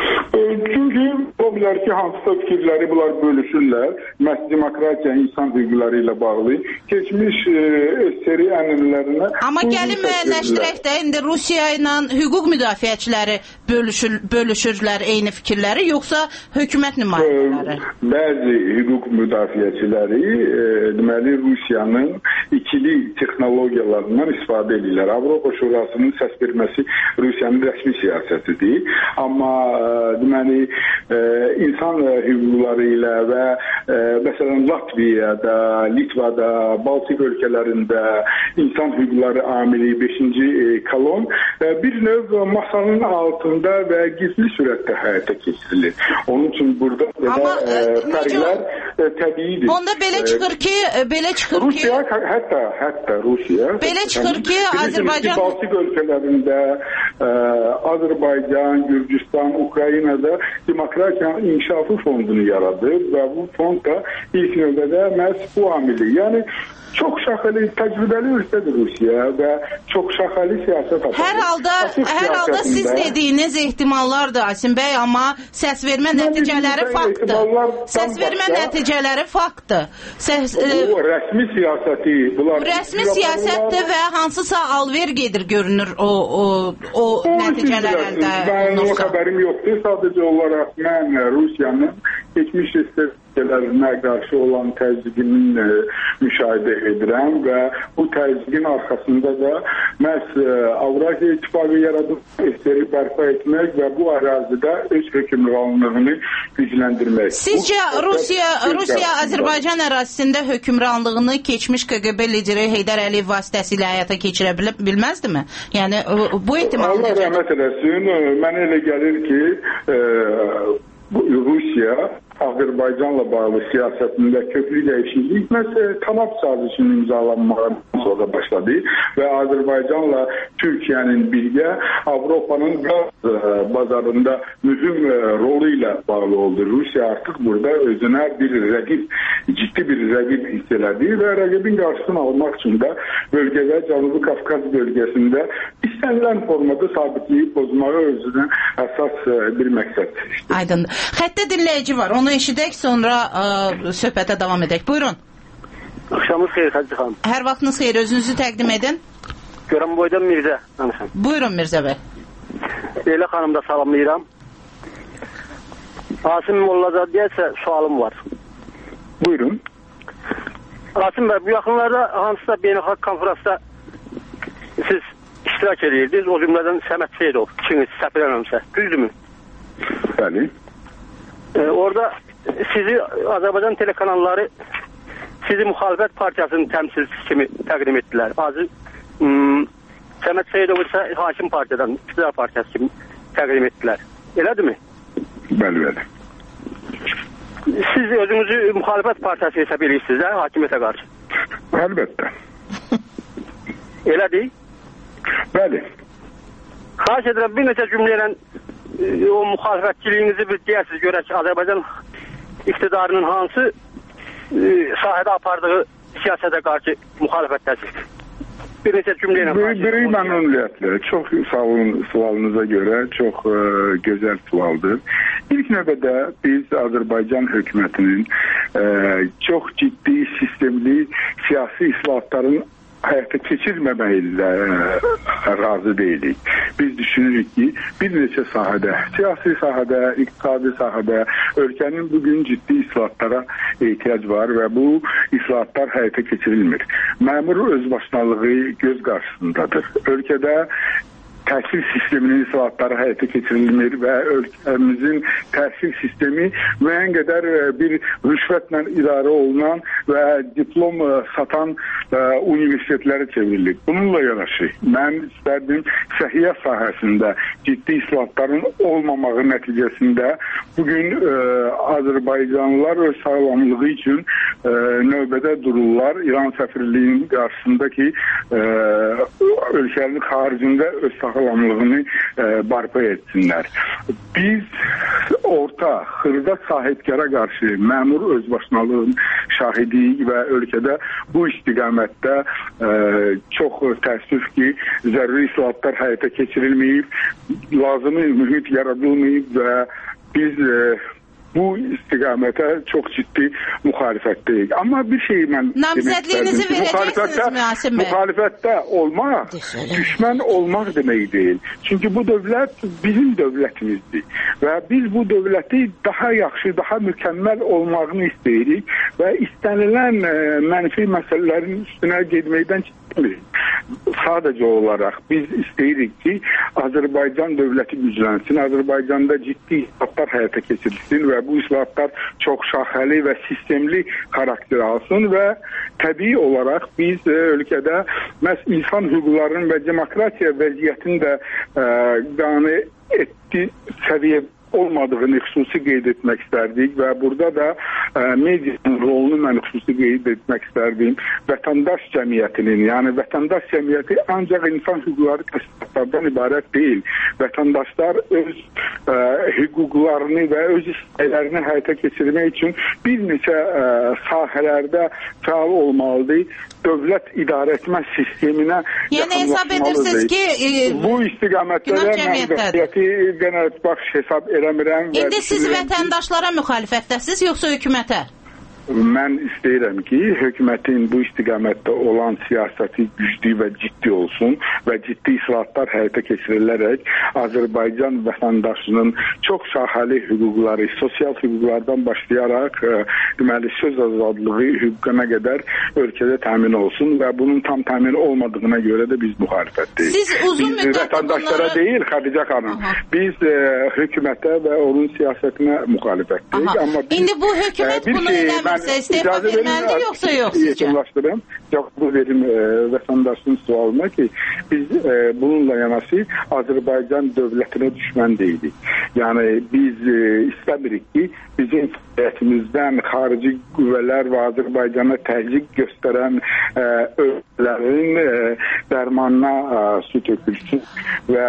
Çünki o bilər ki, hansısa fikirləri bunlar bölüşürlər. Məhz demokratiya, insan hüquqları ilə bağlı keçmiş e, seri ənənələrinə...
Amma gəlin müəyyənləşdirək də, indi Rusiya ilə hüquq müdafiəçiləri bölüşür, bölüşürlər eyni fikirləri, yoxsa hökumət nümayəndələri?
E, bəzi hüquq müdafiəçiləri e, deməli Rusiyanın ikili texnologiyalarından istifadə edirlər. Avropa Şurasının səs verməsi Rusiyanın rəsmi siyasətidir. Amma e, deməli e, insan hüquqları ilə və e, məsələn Latviyada, Litvada, Baltik ölkələrində insan hüquqları amili beşinci e, kolon e, bir növ masanın altında və gizli sürətdə həyata keçirilir. Onun üçün burada belə e, fərqlər e, təbiidir.
Onda belə çıxır ki, belə çıxır ki
Rusiya, hətta hətta Rusiya
belə çıxır ki, Azərbaycan
Baltik ölkələrində e, Azərbaycan, Gürcüstan, Ukraynada demokratiyanın inkişafı fondunu yaradır və bu fond da ilk növbədə məhz bu amili. Yəni Çox şaxəli, təcrübəli ölkədir Rusiya və çox şaxəli siyasət aparır.
Hər halda, hər halda siz dediyiniz ehtimallardır Asim bəy, amma səs vermə nəticələri faktdır. Səs vermə nəticələri faktdır. Səs,
o rəsmi siyasəti, bunlar
rəsmi siyasətdir və hansısa alver gedir görünür o o o nəticələr əldə
olunursa. Mənim xəbərim yoxdur. Sadəcə olaraq mən Rusiyanın keçmiş istəklərinə qarşı olan təzyiqinin e, müşahidə edirəm və bu təzyiqin arxasında da məhz e, Avrasiya İttifaqı yaradıb, SSR-i bərpa etmək və bu ərazidə öz hökmranlığını gücləndirmək.
Sizcə Rusiya Rusiya Azərbaycan ərazisində hökmranlığını keçmiş K G B lideri Heydər Əliyev vasitəsilə həyata keçirə bilməzdimi? Yəni bu ehtimal
Allah rəhmət eləsin. Mənə elə gəlir ki, e, Rusiya Azərbaycanla bağlı siyasətində köklü dəyişiklik məhz Tanap sazişinin imzalanmağa sonra başladı və Azərbaycanla Türkiyənin birgə Avropanın qaz bazarında mühüm rolu ilə bağlı oldu. Rusiya artıq burada özünə bir rəqib, ciddi bir rəqib hiss elədi və rəqibin qarşısını almaq üçün də bölgədə, Cənubi Qafqaz bölgəsində istənilən formada sabitliyi pozmağı özünə əsas bir məqsəd seçdi.
Aydın. Xəttə dinləyici var. Onu eşidək, sonra ə, söhbətə davam edək. Buyurun.
Axşamınız xeyir Hacı xanım.
Hər vaxtınız xeyir. Özünüzü təqdim edin.
Görən boydan Mirzə danışım.
Buyurun Mirzə bəy.
Leyla xanım da salamlayıram. Asim Mollazadəyə isə sualım var.
Buyurun.
Asim bəy, bu yaxınlarda hansısa beynəlxalq konferansda siz iştirak edirdiniz. O cümlədən Səməd Seydov, ikiniz səfir eləmirəmsə. Düzdürmü?
Bəli.
Ee, orada sizi Azərbaycan telekanalları sizi müxalifət partiyasının təmsilçisi kimi təqdim etdilər. Azı ım, Səməd Seydov isə hakim partiyadan, iqtidar partiyası kimi təqdim etdilər. Elədirmi?
Bəli, bəli.
Siz özünüzü müxalifət partiyası hesab edirsiniz, hə, hakimiyyətə qarşı?
Əlbəttə.
Elədir?
Bəli.
Xahiş edirəm, bir neçə cümlə ilə o müxalifətçiliyinizi bir deyəsiniz, görək ki, Azərbaycan iqtidarının hansı e, sahədə apardığı siyasətə qarşı müxalifətdəsiz. Bir neçə cümlə ilə xahiş edirəm.
Böyük məmnuniyyətlə. Çox sağ olun sualınıza görə. Çox e, gözəl sualdır. İlk növbədə biz Azərbaycan hökumətinin e, çox ciddi, sistemli siyasi islahatların həyata keçirməməklə razı deyilik. Biz düşünürük ki, bir neçə sahədə, siyasi sahədə, iqtisadi sahədə ölkənin bugün ciddi islahatlara ehtiyac var və bu islahatlar həyata keçirilmir. Məmur özbaşınalığı göz qarşısındadır. Ölkədə təhsil sisteminin islahatları həyata keçirilmir və ölkəmizin təhsil sistemi müəyyən qədər bir rüşvətlə idarə olunan və diplom satan universitetlərə çevrilir. Bununla yanaşı, mən istərdim səhiyyə sahəsində ciddi islahatların olmamağı nəticəsində bugün e, Azərbaycanlılar öz sağlamlığı üçün e, növbədə dururlar. İran səfirliyinin qarşısındakı e, ölkənin xaricində öz sağlamlığını e, barpa etsinlər. Biz orta, xırda sahibkara qarşı məmur özbaşınalığın şahidiyik və ölkədə bu istiqamətdə e, çox təəssüf ki, zəruri islahatlar həyata keçirilməyib, lazımi mühit yaradılmayıb və biz e, bu istiqamətə çox ciddi müxalifətdəyik. Amma bir şey mən
namizədliyinizi verəcəksiniz mi Asim bəy?
Müxalifətdə olmaq, düşmən olmaq demək deyil. Çünki bu dövlət bizim dövlətimizdir və biz bu dövləti daha yaxşı, daha mükəmməl olmağını istəyirik və istənilən e, mənfi məsələlərin üstünə getməkdən çıxmırıq. Sadəcə olaraq biz istəyirik ki, Azərbaycan dövləti güclənsin, Azərbaycanda ciddi islahatlar həyata keçirilsin və bu islahatlar çox şaxəli və sistemli xarakter alsın və təbii olaraq biz e, ölkədə məhz insan hüquqlarının və demokratiya vəziyyətini də e, qane etdi səviyyə olmadığını xüsusi qeyd etmək istərdik və burada da ə, medianın rolunu mən xüsusi qeyd etmək istərdim. Vətəndaş cəmiyyətinin, yəni vətəndaş cəmiyyəti ancaq insan hüquqları təşkilatlardan ibarət deyil. vətəndaşlar öz ə, hüquqlarını və öz istəklərini həyata keçirmək üçün bir neçə ə, sahələrdə fəal olmalıdır. Dövlət idarə etmə sisteminə
yəni hesab edirsiniz ki, e,
bu istiqamətdə də mən vəziyyəti qənaət bəxş hesab eləmirəm.
İndi siz vətəndaşlara müxalifətdəsiniz, yoxsa hökumətə?
Mən istəyirəm ki, hökumətin bu istiqamətdə olan siyasəti güclü və ciddi olsun və ciddi islahatlar həyata keçirilərək Azərbaycan vətəndaşının çox sahəli hüquqları, sosial hüquqlardan başlayaraq deməli söz azadlığı hüququna qədər ölkədə təmin olsun və bunun tam təmin olmadığına görə də biz müxalifətdəyik.
Siz uzun
biz vətəndaşlara bunları... deyil, Xədicə xanım, Aha. biz e, hökumətə və onun siyasətinə müxalifətdəyik. Amma biz,
İndi bu hökumət e, bunu eləmir. İstefa verməlidir, yoxsa yox sizcə?
Yekunlaşdırım. Cavabı verim e, vətəndaşın sualına ki, biz e, bununla yanaşı Azərbaycan dövlətinə düşmən deyilik. Yəni biz e, istəmirik ki, bizim fəaliyyətimizdən xarici qüvvələr və Azərbaycana təzyiq göstərən e, ölkələrin e, dərmanına e, su tökülsün və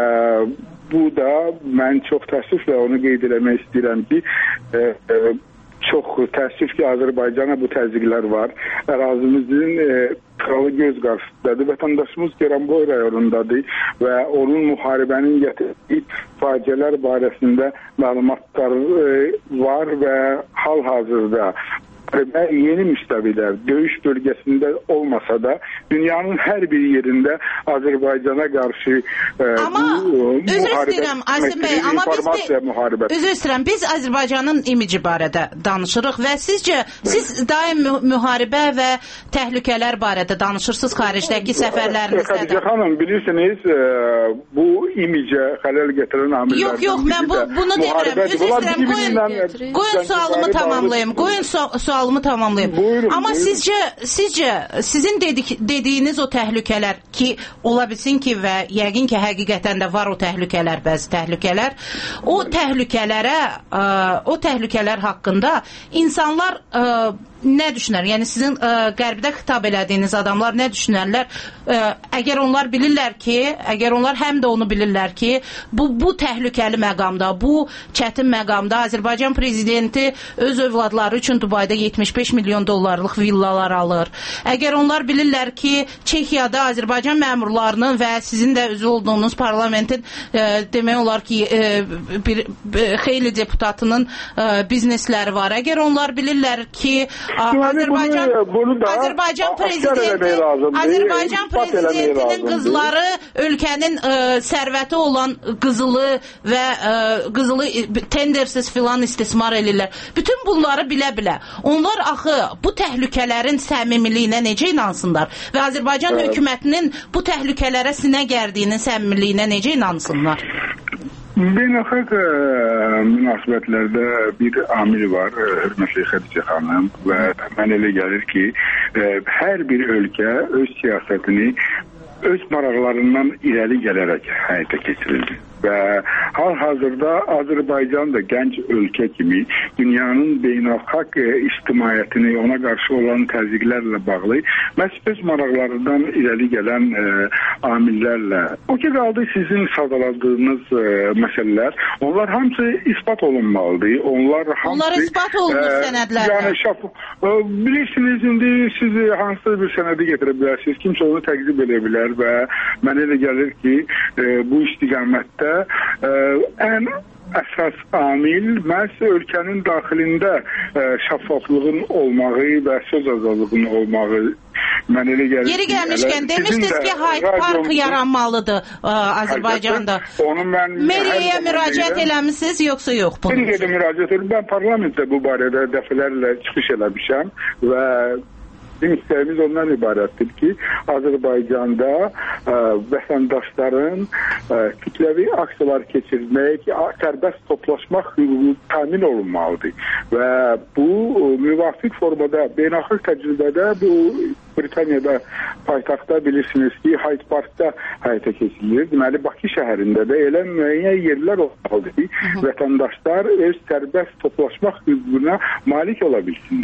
bu da mən çox təəssüflə onu qeyd eləmək istəyirəm ki, e, e, çox təəssüf ki, Azərbaycana bu təzyiqlər var. Ərazimizin e, kralı göz qarşısındadır. Vətəndaşımız Gəranboy rayonundadır və onun müharibənin gətirdiyi faciələr barəsində məlumatlar e, var və hal-hazırda və yeni müstəvidə döyüş bölgəsində olmasa da dünyanın hər bir yerində Azərbaycana qarşı e,
amma,
bu
müharibə istəyirəm, Asim bəy, amma biz, üzr istəyirəm, biz Azərbaycanın imici barədə danışırıq və sizcə siz daim müharibə və təhlükələr barədə danışırsınız xaricdəki səfərlərinizdə də.
Xədicə xanım, bilirsiniz, e, bu imicə xələl gətirən amillərdən
yox, yox, mən bu, bunu demirəm, üzr istəyirəm, qoyun, qoyun sualımı tamamlayım, qoyun sualımı sualımı tamamlayayım.
Buyurun,
Amma
buyurun.
sizcə sizcə sizin dedik, dediyiniz o təhlükələr ki, ola bilsin ki və yəqin ki, həqiqətən də var o təhlükələr, bəzi təhlükələr. O təhlükələrə, ə, o təhlükələr haqqında insanlar ə, nə düşünər? Yəni sizin ə, qərbdə xitab elədiyiniz adamlar nə düşünərlər? Ə, əgər onlar bilirlər ki, əgər onlar həm də onu bilirlər ki, bu bu təhlükəli məqamda, bu çətin məqamda Azərbaycan prezidenti öz övladları üçün Dubayda yetmiş beş milyon dollarlıq villalar alır. Əgər onlar bilirlər ki, Çexiyada Azərbaycan məmurlarının və sizin də üzv olduğunuz parlamentin ə, demək olar ki, ə, bir, bir xeyli deputatının ə, biznesləri var. Əgər onlar bilirlər ki, Azərbaycan
bunu, bunu da
Azərbaycan prezidenti Azərbaycan prezidentinin qızları ölkənin ə, sərvəti olan qızılı və ə, qızılı tendersiz filan istismar edirlər. Bütün bunları bilə-bilə onlar axı bu təhlükələrin səmimiliyinə necə inansınlar və Azərbaycan evet. hökumətinin bu təhlükələrə sinə gərdiyinin səmimiliyinə necə inansınlar?
Beynəlxalq münasibətlərdə bir amil var, hörmətli Xədicə xanım, və mən elə gəlir ki, hər bir ölkə öz siyasətini öz maraqlarından irəli gələrək həyata keçirir. Və hal-hazırda Azərbaycan da gənc ölkə kimi dünyanın beynəlxalq ictimaiyyətini ona qarşı olan təzyiqlərlə bağlı məhz öz maraqlarından irəli gələn e, amillərlə. O ki qaldı sizin sadaladığınız e, məsələlər, onlar hamısı ispat olunmalıdır. Onlar hamısı...
Onlar ispat olunur e, sənədlərdə.
Yəni, şaf, e, bilirsiniz, indi siz hansı bir sənədi getirə bilərsiniz, kimsə onu təqzib edə bilər və mənə elə gəlir ki, e, bu istiqamətdə Ə, ən əsas amil məhz ölkənin daxilində ə, şəffaflığın olmağı və söz azadlığının olmağı mən elə gəlir.
Yeri gəlmişkən demişdiniz ki, Hyde Park yaranmalıdır ə, Azərbaycanda.
Onu mən
Meriyəyə müraciət eləmişsiniz, yoxsa yox?
Meriyəyə müraciət edim. Mən parlamentdə bu barədə dəfələrlə çıxış eləmişəm və bizim istəyimiz ondan ibarətdir ki, Azərbaycanda ə, vətəndaşların ə, kütləvi aksiyalar keçirmək, sərbəst toplaşmaq hüququ təmin olunmalıdır. Və bu müvafiq formada, beynəlxalq təcrübədə bu Britaniyada paytaxtda bilirsiniz ki, Hyde Parkda həyata keçirilir. Deməli, Bakı şəhərində də elə müəyyən yerlər olmalıdır ki, vətəndaşlar öz sərbəst toplaşmaq hüququna malik ola bilsinlər.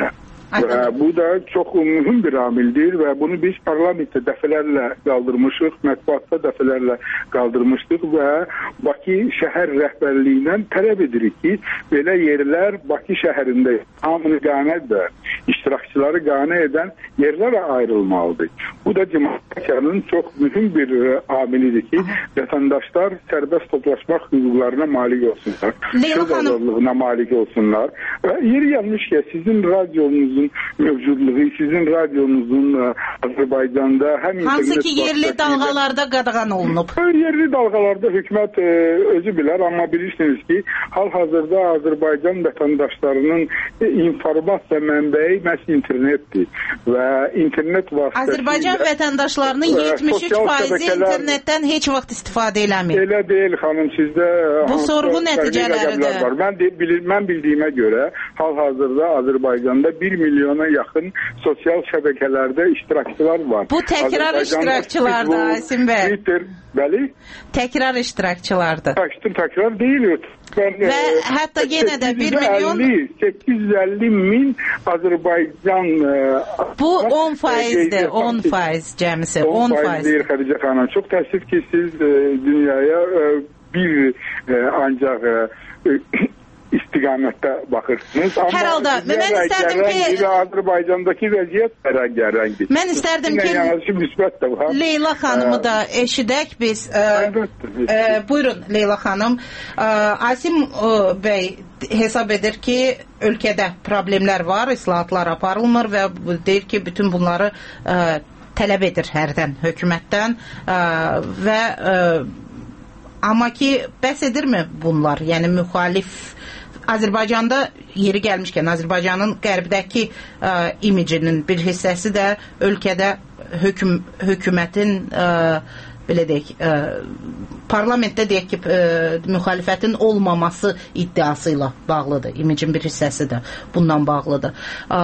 Və bu da çox mühüm bir amildir və bunu biz parlamentdə dəfələrlə qaldırmışıq, mətbuatda dəfələrlə qaldırmışdıq və Bakı şəhər rəhbərliyindən tələb edirik ki, belə yerlər Bakı şəhərində hamını qane edən, iştirakçıları qane edən yerlərə ayrılmalıdır. Bu da demokratiyanın çox mühüm bir amilidir ki, vətəndaşlar sərbəst toplaşmaq hüquqlarına malik olsunlar, söz azadlığına malik olsunlar. Və yeri gəlmiş ki, sizin radyonuzun mövcudluğu, sizin radyonuzun Azərbaycanda həm internet...
Hansı ki, yerli dalğalarda qadağan olunub?
Yerli dalğalarda hökumət e, özü bilər, amma bilirsiniz ki, hal-hazırda Azərbaycan vətəndaşlarının e, informasiya mənbəyi məhz internetdir və internet vasitəsilə...
Azərbaycan vətəndaşlarının yetmiş üç faizi internetdən heç vaxt istifadə eləmir.
Elə deyil, xanım, sizdə...
Bu sorğu nəticələridir.
Mən, de, bilir, mən bildiyimə görə, hal-hazırda Azərbaycanda bir milyona yaxın sosial şəbəkələrdə iştirakçılar var.
Bu təkrar iştirakçılardır, Asim bəy.
Twitter, bəli?
Təkrar iştirakçılardır.
Təkrar, təkrar deyil. Ben,
və e, hətta yenə də bir milyon...
səkkiz yüz əlli min Azərbaycan... E,
Bu on faizdir, on faiz cəmisi, on faiz.
Deyil, Xədicə xanım. Çox təəssüf ki, siz e, dünyaya e, bir e, ancaq e, istiqamətdə baxırsınız.
Hər halda, mən istərdim ki...
Azərbaycandakı vəziyyət rəngdir.
Mən istərdim ki, Leyla xanımı da eşidək biz. E, e, buyurun, Leyla xanım. E, Asim e, bəy hesab edir ki, ölkədə problemlər var, islahatlar aparılmır və deyir ki, bütün bunları e, tələb edir hərdən hökumətdən e, və e, amma ki, bəs edirmi bunlar? Yəni, müxalif Azərbaycanda yeri gəlmişkən, Azərbaycanın qərbdəki ə, imicinin bir hissəsi də ölkədə hökum, hökumətin ə, belə deyək, ə, parlamentdə deyək ki, ə, müxalifətin olmaması iddiası ilə bağlıdır. İmicin bir hissəsi də bundan bağlıdır. Ə,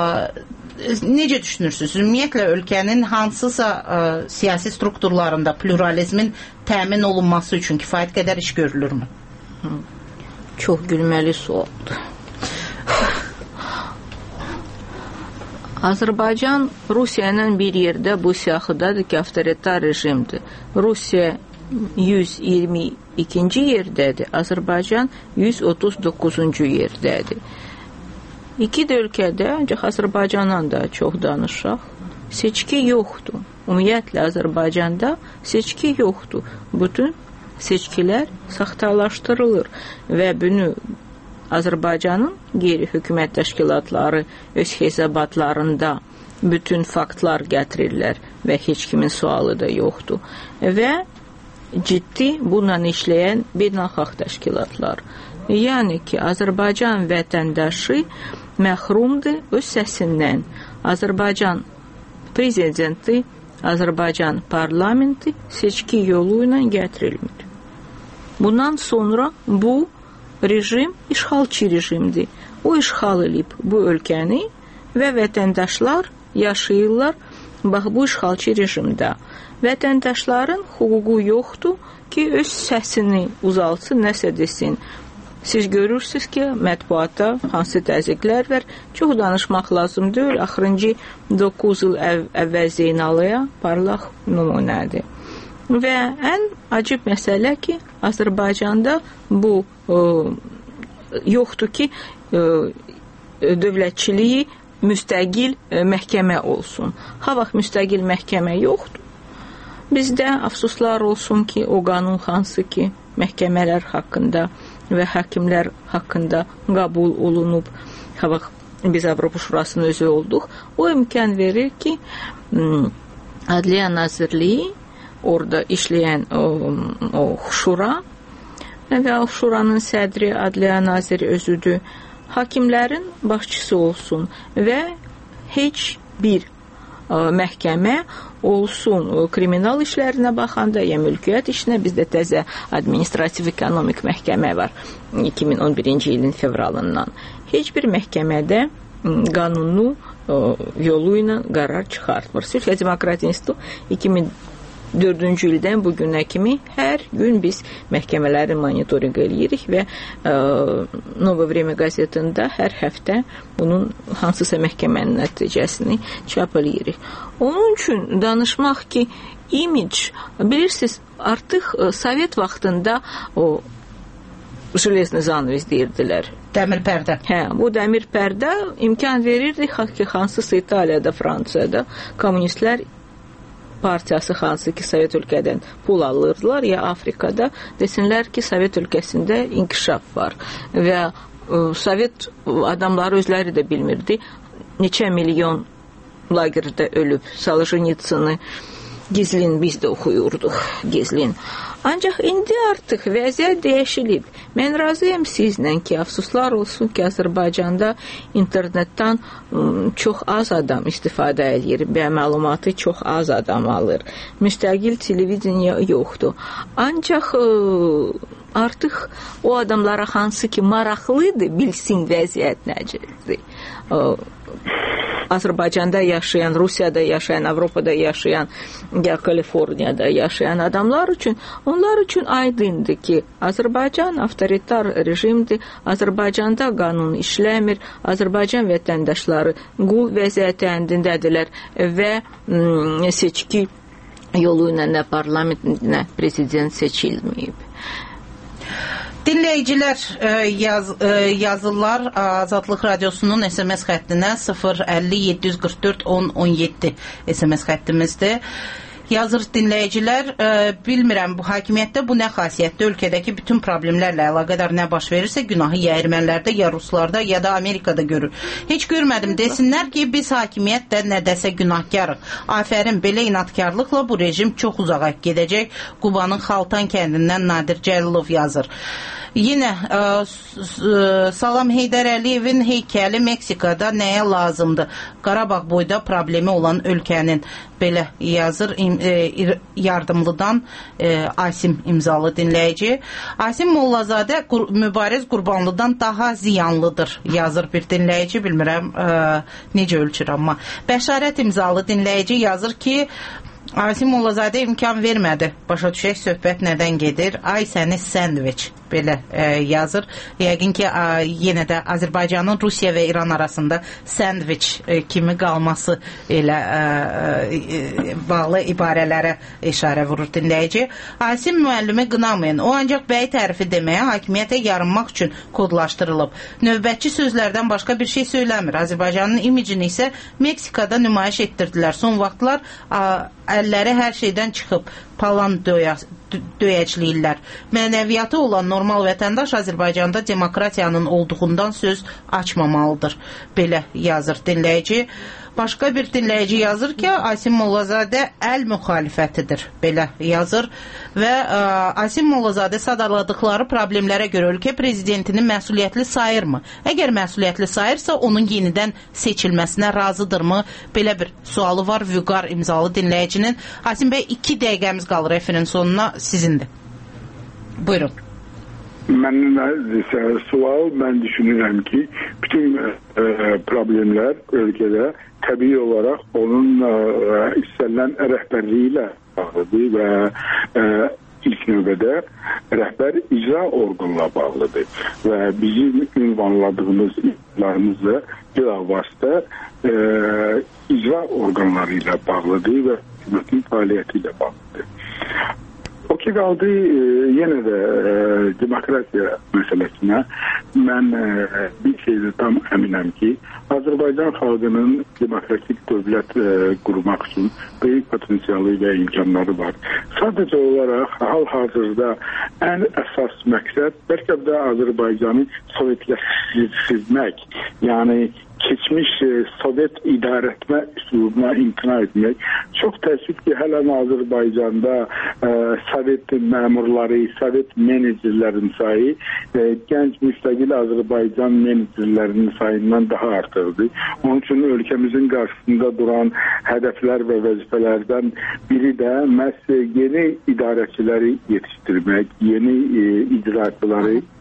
necə düşünürsünüz? Ümumiyyətlə, ölkənin hansısa ə, siyasi strukturlarında pluralizmin təmin olunması üçün kifayət qədər iş görülürmü?
Hı. Çox gülməli sualdır. Azərbaycan Rusiya ilə bir yerdə bu siyahıdadır ki, avtoritar rejimdir. Rusiya yüz iyirmi ikinci yerdədir, Azərbaycan yüz otuz doqquzuncu yerdədir. İki də ölkədə, ancaq Azərbaycandan da çox danışaq, seçki yoxdur. Ümumiyyətlə, Azərbaycanda seçki yoxdur. Bütün seçkilər saxtalaşdırılır və bunu Azərbaycanın qeyri-hökumət təşkilatları öz hesabatlarında bütün faktlar gətirirlər və heç kimin sualı da yoxdur. Və ciddi bununla işləyən beynəlxalq təşkilatlar. Yəni ki, Azərbaycan vətəndaşı məhrumdur öz səsindən. Azərbaycan prezidenti, Azərbaycan parlamenti seçki yolu ilə gətirilmir. Bundan sonra bu rejim işğalçı rejimdir. O işğal edib bu ölkəni və vətəndaşlar yaşayırlar bax bu işğalçı rejimdə. Vətəndaşların hüququ yoxdur ki, öz səsini uzalsın, nəsə desin. Siz görürsünüz ki, mətbuatda hansı təzyiqlər var. Çox danışmaq lazım deyil. Axırıncı doqquz il əv əvvəl Zeynalaya parlaq nümunədir. Və ən acib məsələ ki, Azərbaycanda bu e, yoxdur ki, e, dövlətçiliyi müstəqil e, məhkəmə olsun. Ha vaxt müstəqil məhkəmə yoxdur. Bizdə əfsuslar olsun ki, o qanun hansı ki, məhkəmələr haqqında və həkimlər haqqında qəbul olunub. Ha vaxt biz Avropa Şurasının özü olduq. O imkan verir ki, Ədliyyə Nazirliyi orada işləyən o, o şura və o şuranın sədri Ədliyyə Naziri özüdür. Hakimlərin başçısı olsun və heç bir ə, məhkəmə olsun ə, kriminal işlərinə baxanda, ya mülkiyyət işinə, bizdə təzə administrativ ekonomik məhkəmə var iki min on birinci ilin fevralından. Heç bir məhkəmədə qanunu ə, yolu ilə qərar çıxartmır. Sülh və Demokratiya İnstitutu iki min dördüncü ildən bu günə kimi hər gün biz məhkəmələri monitorinq eləyirik və ə, Novo Vremya qəzetində hər həftə bunun hansısa məhkəmənin nəticəsini çap eləyirik. Onun üçün danışmaq ki, imidж, bilirsiniz, artıq ə, Sovet vaxtında o Железный zanvis deyirdilər.
Dəmir pərdə.
Hə, bu dəmir pərdə imkan verirdi ki, hansısa İtaliyada, Fransiyada kommunistlər partiyası hansı ki, Sovet ölkədən pul alırdılar, ya Afrikada desinlər ki, Sovet ölkəsində inkişaf var. Və ə, Sovet adamları özləri də bilmirdi. Neçə milyon lagerdə ölüb. Soljenitsini gizlin biz də oxuyurduq, gizlin. Ancaq indi artıq vəziyyət dəyişilib. Mən razıyam sizlə ki, əfsuslar olsun ki, Azərbaycanda internetdən çox az adam istifadə edir və məlumatı çox az adam alır. Müstəqil televiziya yoxdur. Ancaq artıq o adamlara hansı ki maraqlıdır, bilsin vəziyyət necədir. Azərbaycanda yaşayan, Rusiyada yaşayan, Avropada yaşayan, ya Kaliforniyada yaşayan adamlar üçün, onlar üçün aydındır ki, Azərbaycan avtoritar rejimdir, Azərbaycanda qanun işləmir, Azərbaycan vətəndaşları qul vəziyyətindədirlər və m, seçki yolu ilə nə parlament, nə prezident seçilməyib.
Dinləyicilər yaz, yazırlar Azadlıq Radiosunun S M S xəttinə sıfır əlli yeddi yüz qırx dörd on on yeddi S M S xəttimizdir. Yazır dinləyicilər, e, bilmirəm bu hakimiyyətdə bu nə xasiyyətdə, ölkədəki bütün problemlərlə əlaqədar nə baş verirsə günahı ya ermənilərdə, ya ruslarda, ya da Amerikada görür. Heç görmədim desinlər ki, biz hakimiyyətdə nədəsə günahkarıq. Afərin, belə inatkarlıqla bu rejim çox uzağa gedəcək. Qubanın Xaltan kəndindən Nadir Cəlilov yazır. Yenə ə, Salam Heydər Əliyevin heykəli Meksikada nəyə lazımdır? Qarabağ boyda problemi olan ölkənin, belə yazır e, yardımlıdan e, Asim imzalı dinləyici. Asim Mollazadə qur, Mübariz Qurbanlıdan daha ziyanlıdır, yazır bir dinləyici. Bilmirəm e, necə ölçür, amma Bəşarət imzalı dinləyici yazır ki, Asim Mollazadə imkan vermədi. Başa düşək söhbət nədən gedir? Ay səni sandviç, belə e, yazır. Yəqin ki, a, yenə də Azərbaycanın Rusiya və İran arasında sandviç e, kimi qalması elə e, e, bağlı ibarələrə işarə vurur dinləyici. Asim müəllimi qınamayın. O ancaq bəy tərifi deməyə, hakimiyyətə yarınmaq üçün kodlaşdırılıb. Növbətçi sözlərdən başqa bir şey söyləmir. Azərbaycanın imicini isə Meksikada nümayiş etdirdilər. Son vaxtlar a, əlləri hər şeydən çıxıb, palan döyə, döyəcləyirlər. Mənəviyyatı olan normal vətəndaş Azərbaycanda demokratiyanın olduğundan söz açmamalıdır. Belə yazır dinləyici. Başqa bir dinləyici yazır ki, Asim Mollazadə əl müxalifətidir. Belə yazır və ə, Asim Mollazadə sadaladıqları problemlərə görə ölkə prezidentini məsuliyyətli sayırmı? Əgər məsuliyyətli sayırsa, onun yenidən seçilməsinə razıdırmı? Belə bir sualı var Vüqar imzalı dinləyicinin. Asim bəy, iki dəqiqəmiz qalır efirin sonuna, sizindir. Buyurun.
Məndən sual, mən düşünürəm ki, bütün e, problemlər ölkədə təbii olaraq onun e, istənilən rəhbərliyi ilə bağlıdır və e, ilk növbədə rəhbər icra orqanla bağlıdır və bizim ünvanladığımız icralarımızda bilavasitə e, icra orqanları ilə bağlıdır və hökumətin fəaliyyəti ilə bağlıdır. O ki qaldı e, yenə də e, demokratiya məsələsinə mən e, bir şeydə tam əminəm ki, Azərbaycan xalqının demokratik dövlət e, qurmaq üçün böyük potensialı və imkanları var. Sadəcə olaraq hal-hazırda ən əsas məqsəd bəlkə də Azərbaycanı sovetləşdirmək, yəni keçmiş e, Sovet idarəetmə üsuluna imtina etmək. Çox təəssüf ki, hələ Azərbaycanda e, Sovet məmurları, Sovet menecerlərin sayı e, gənc müstəqil Azərbaycan menecerlərinin sayından daha artırdı. Onun üçün ölkəmizin qarşısında duran hədəflər və vəzifələrdən biri də məhz yeni idarəçiləri yetişdirmək, yeni e, icraçıları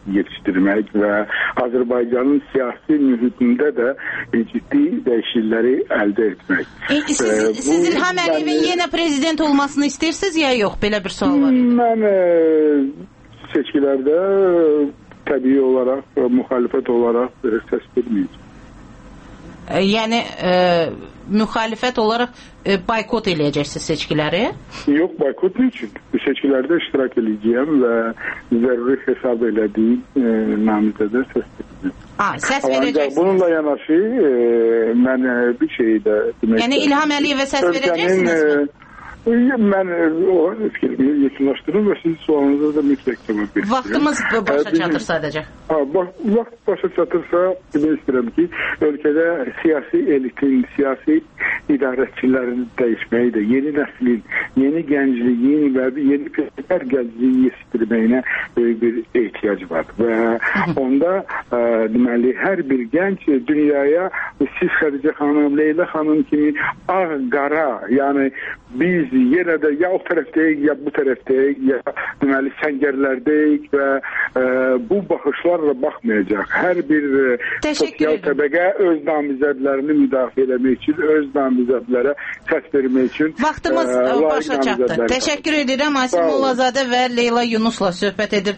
yetişdirmək və Azərbaycanın siyasi mühitində də ciddi dəyişiklikləri əldə etmək.
E, siz, e, siz İlham Əliyevin mən, yenə prezident olmasını istəyirsiniz ya yox? Belə bir sual var.
Mən e, seçkilərdə təbii olaraq, müxalifət olaraq səs verməyəcəm.
E, yəni e, müxalifət olaraq e, boykot eləyəcəksiniz seçkiləri?
Yox, boykot üçün. Seçkilərdə iştirak edəcəyəm və zəruri hesab elədiyim e, namizədə səs verəcəyəm.
Ha, səs verəcəksiniz.
Bununla yanaşı e, mən e, bir şey də demək.
Yəni İlham Əliyevə səs verəcəksinizmi?
Mən o fikrimi yekunlaşdırım və sizin sualınıza da mütləq cavab verirəm.
Vaxtımız başa çatır sadəcə.
Ha, vaxt başa çatırsa, demək istəyirəm ki, ölkədə siyasi elitin, siyasi idarəçilərin dəyişməyi də yeni nəslin, yeni gəncliyin və yeni peşəkar gəncliyi yetişdirməyinə böyük bir ehtiyac var. Və onda ə, deməli, hər bir gənc dünyaya siz Xədicə xanım, Leyla xanım kimi ağ-qara, yəni biz yenə də ya o tərəfdəyik, ya bu tərəfdəyik, ya deməli səngərlərdəyik və e, bu baxışlarla baxmayacaq. Hər bir e, sosial təbəqə öz namizədlərini müdafiə etmək üçün, öz namizədlərə səs vermək üçün
vaxtımız e, başa çatdı. Təşəkkür edirəm. Asim Mollazadə və Leyla Yunusla söhbət edirdik.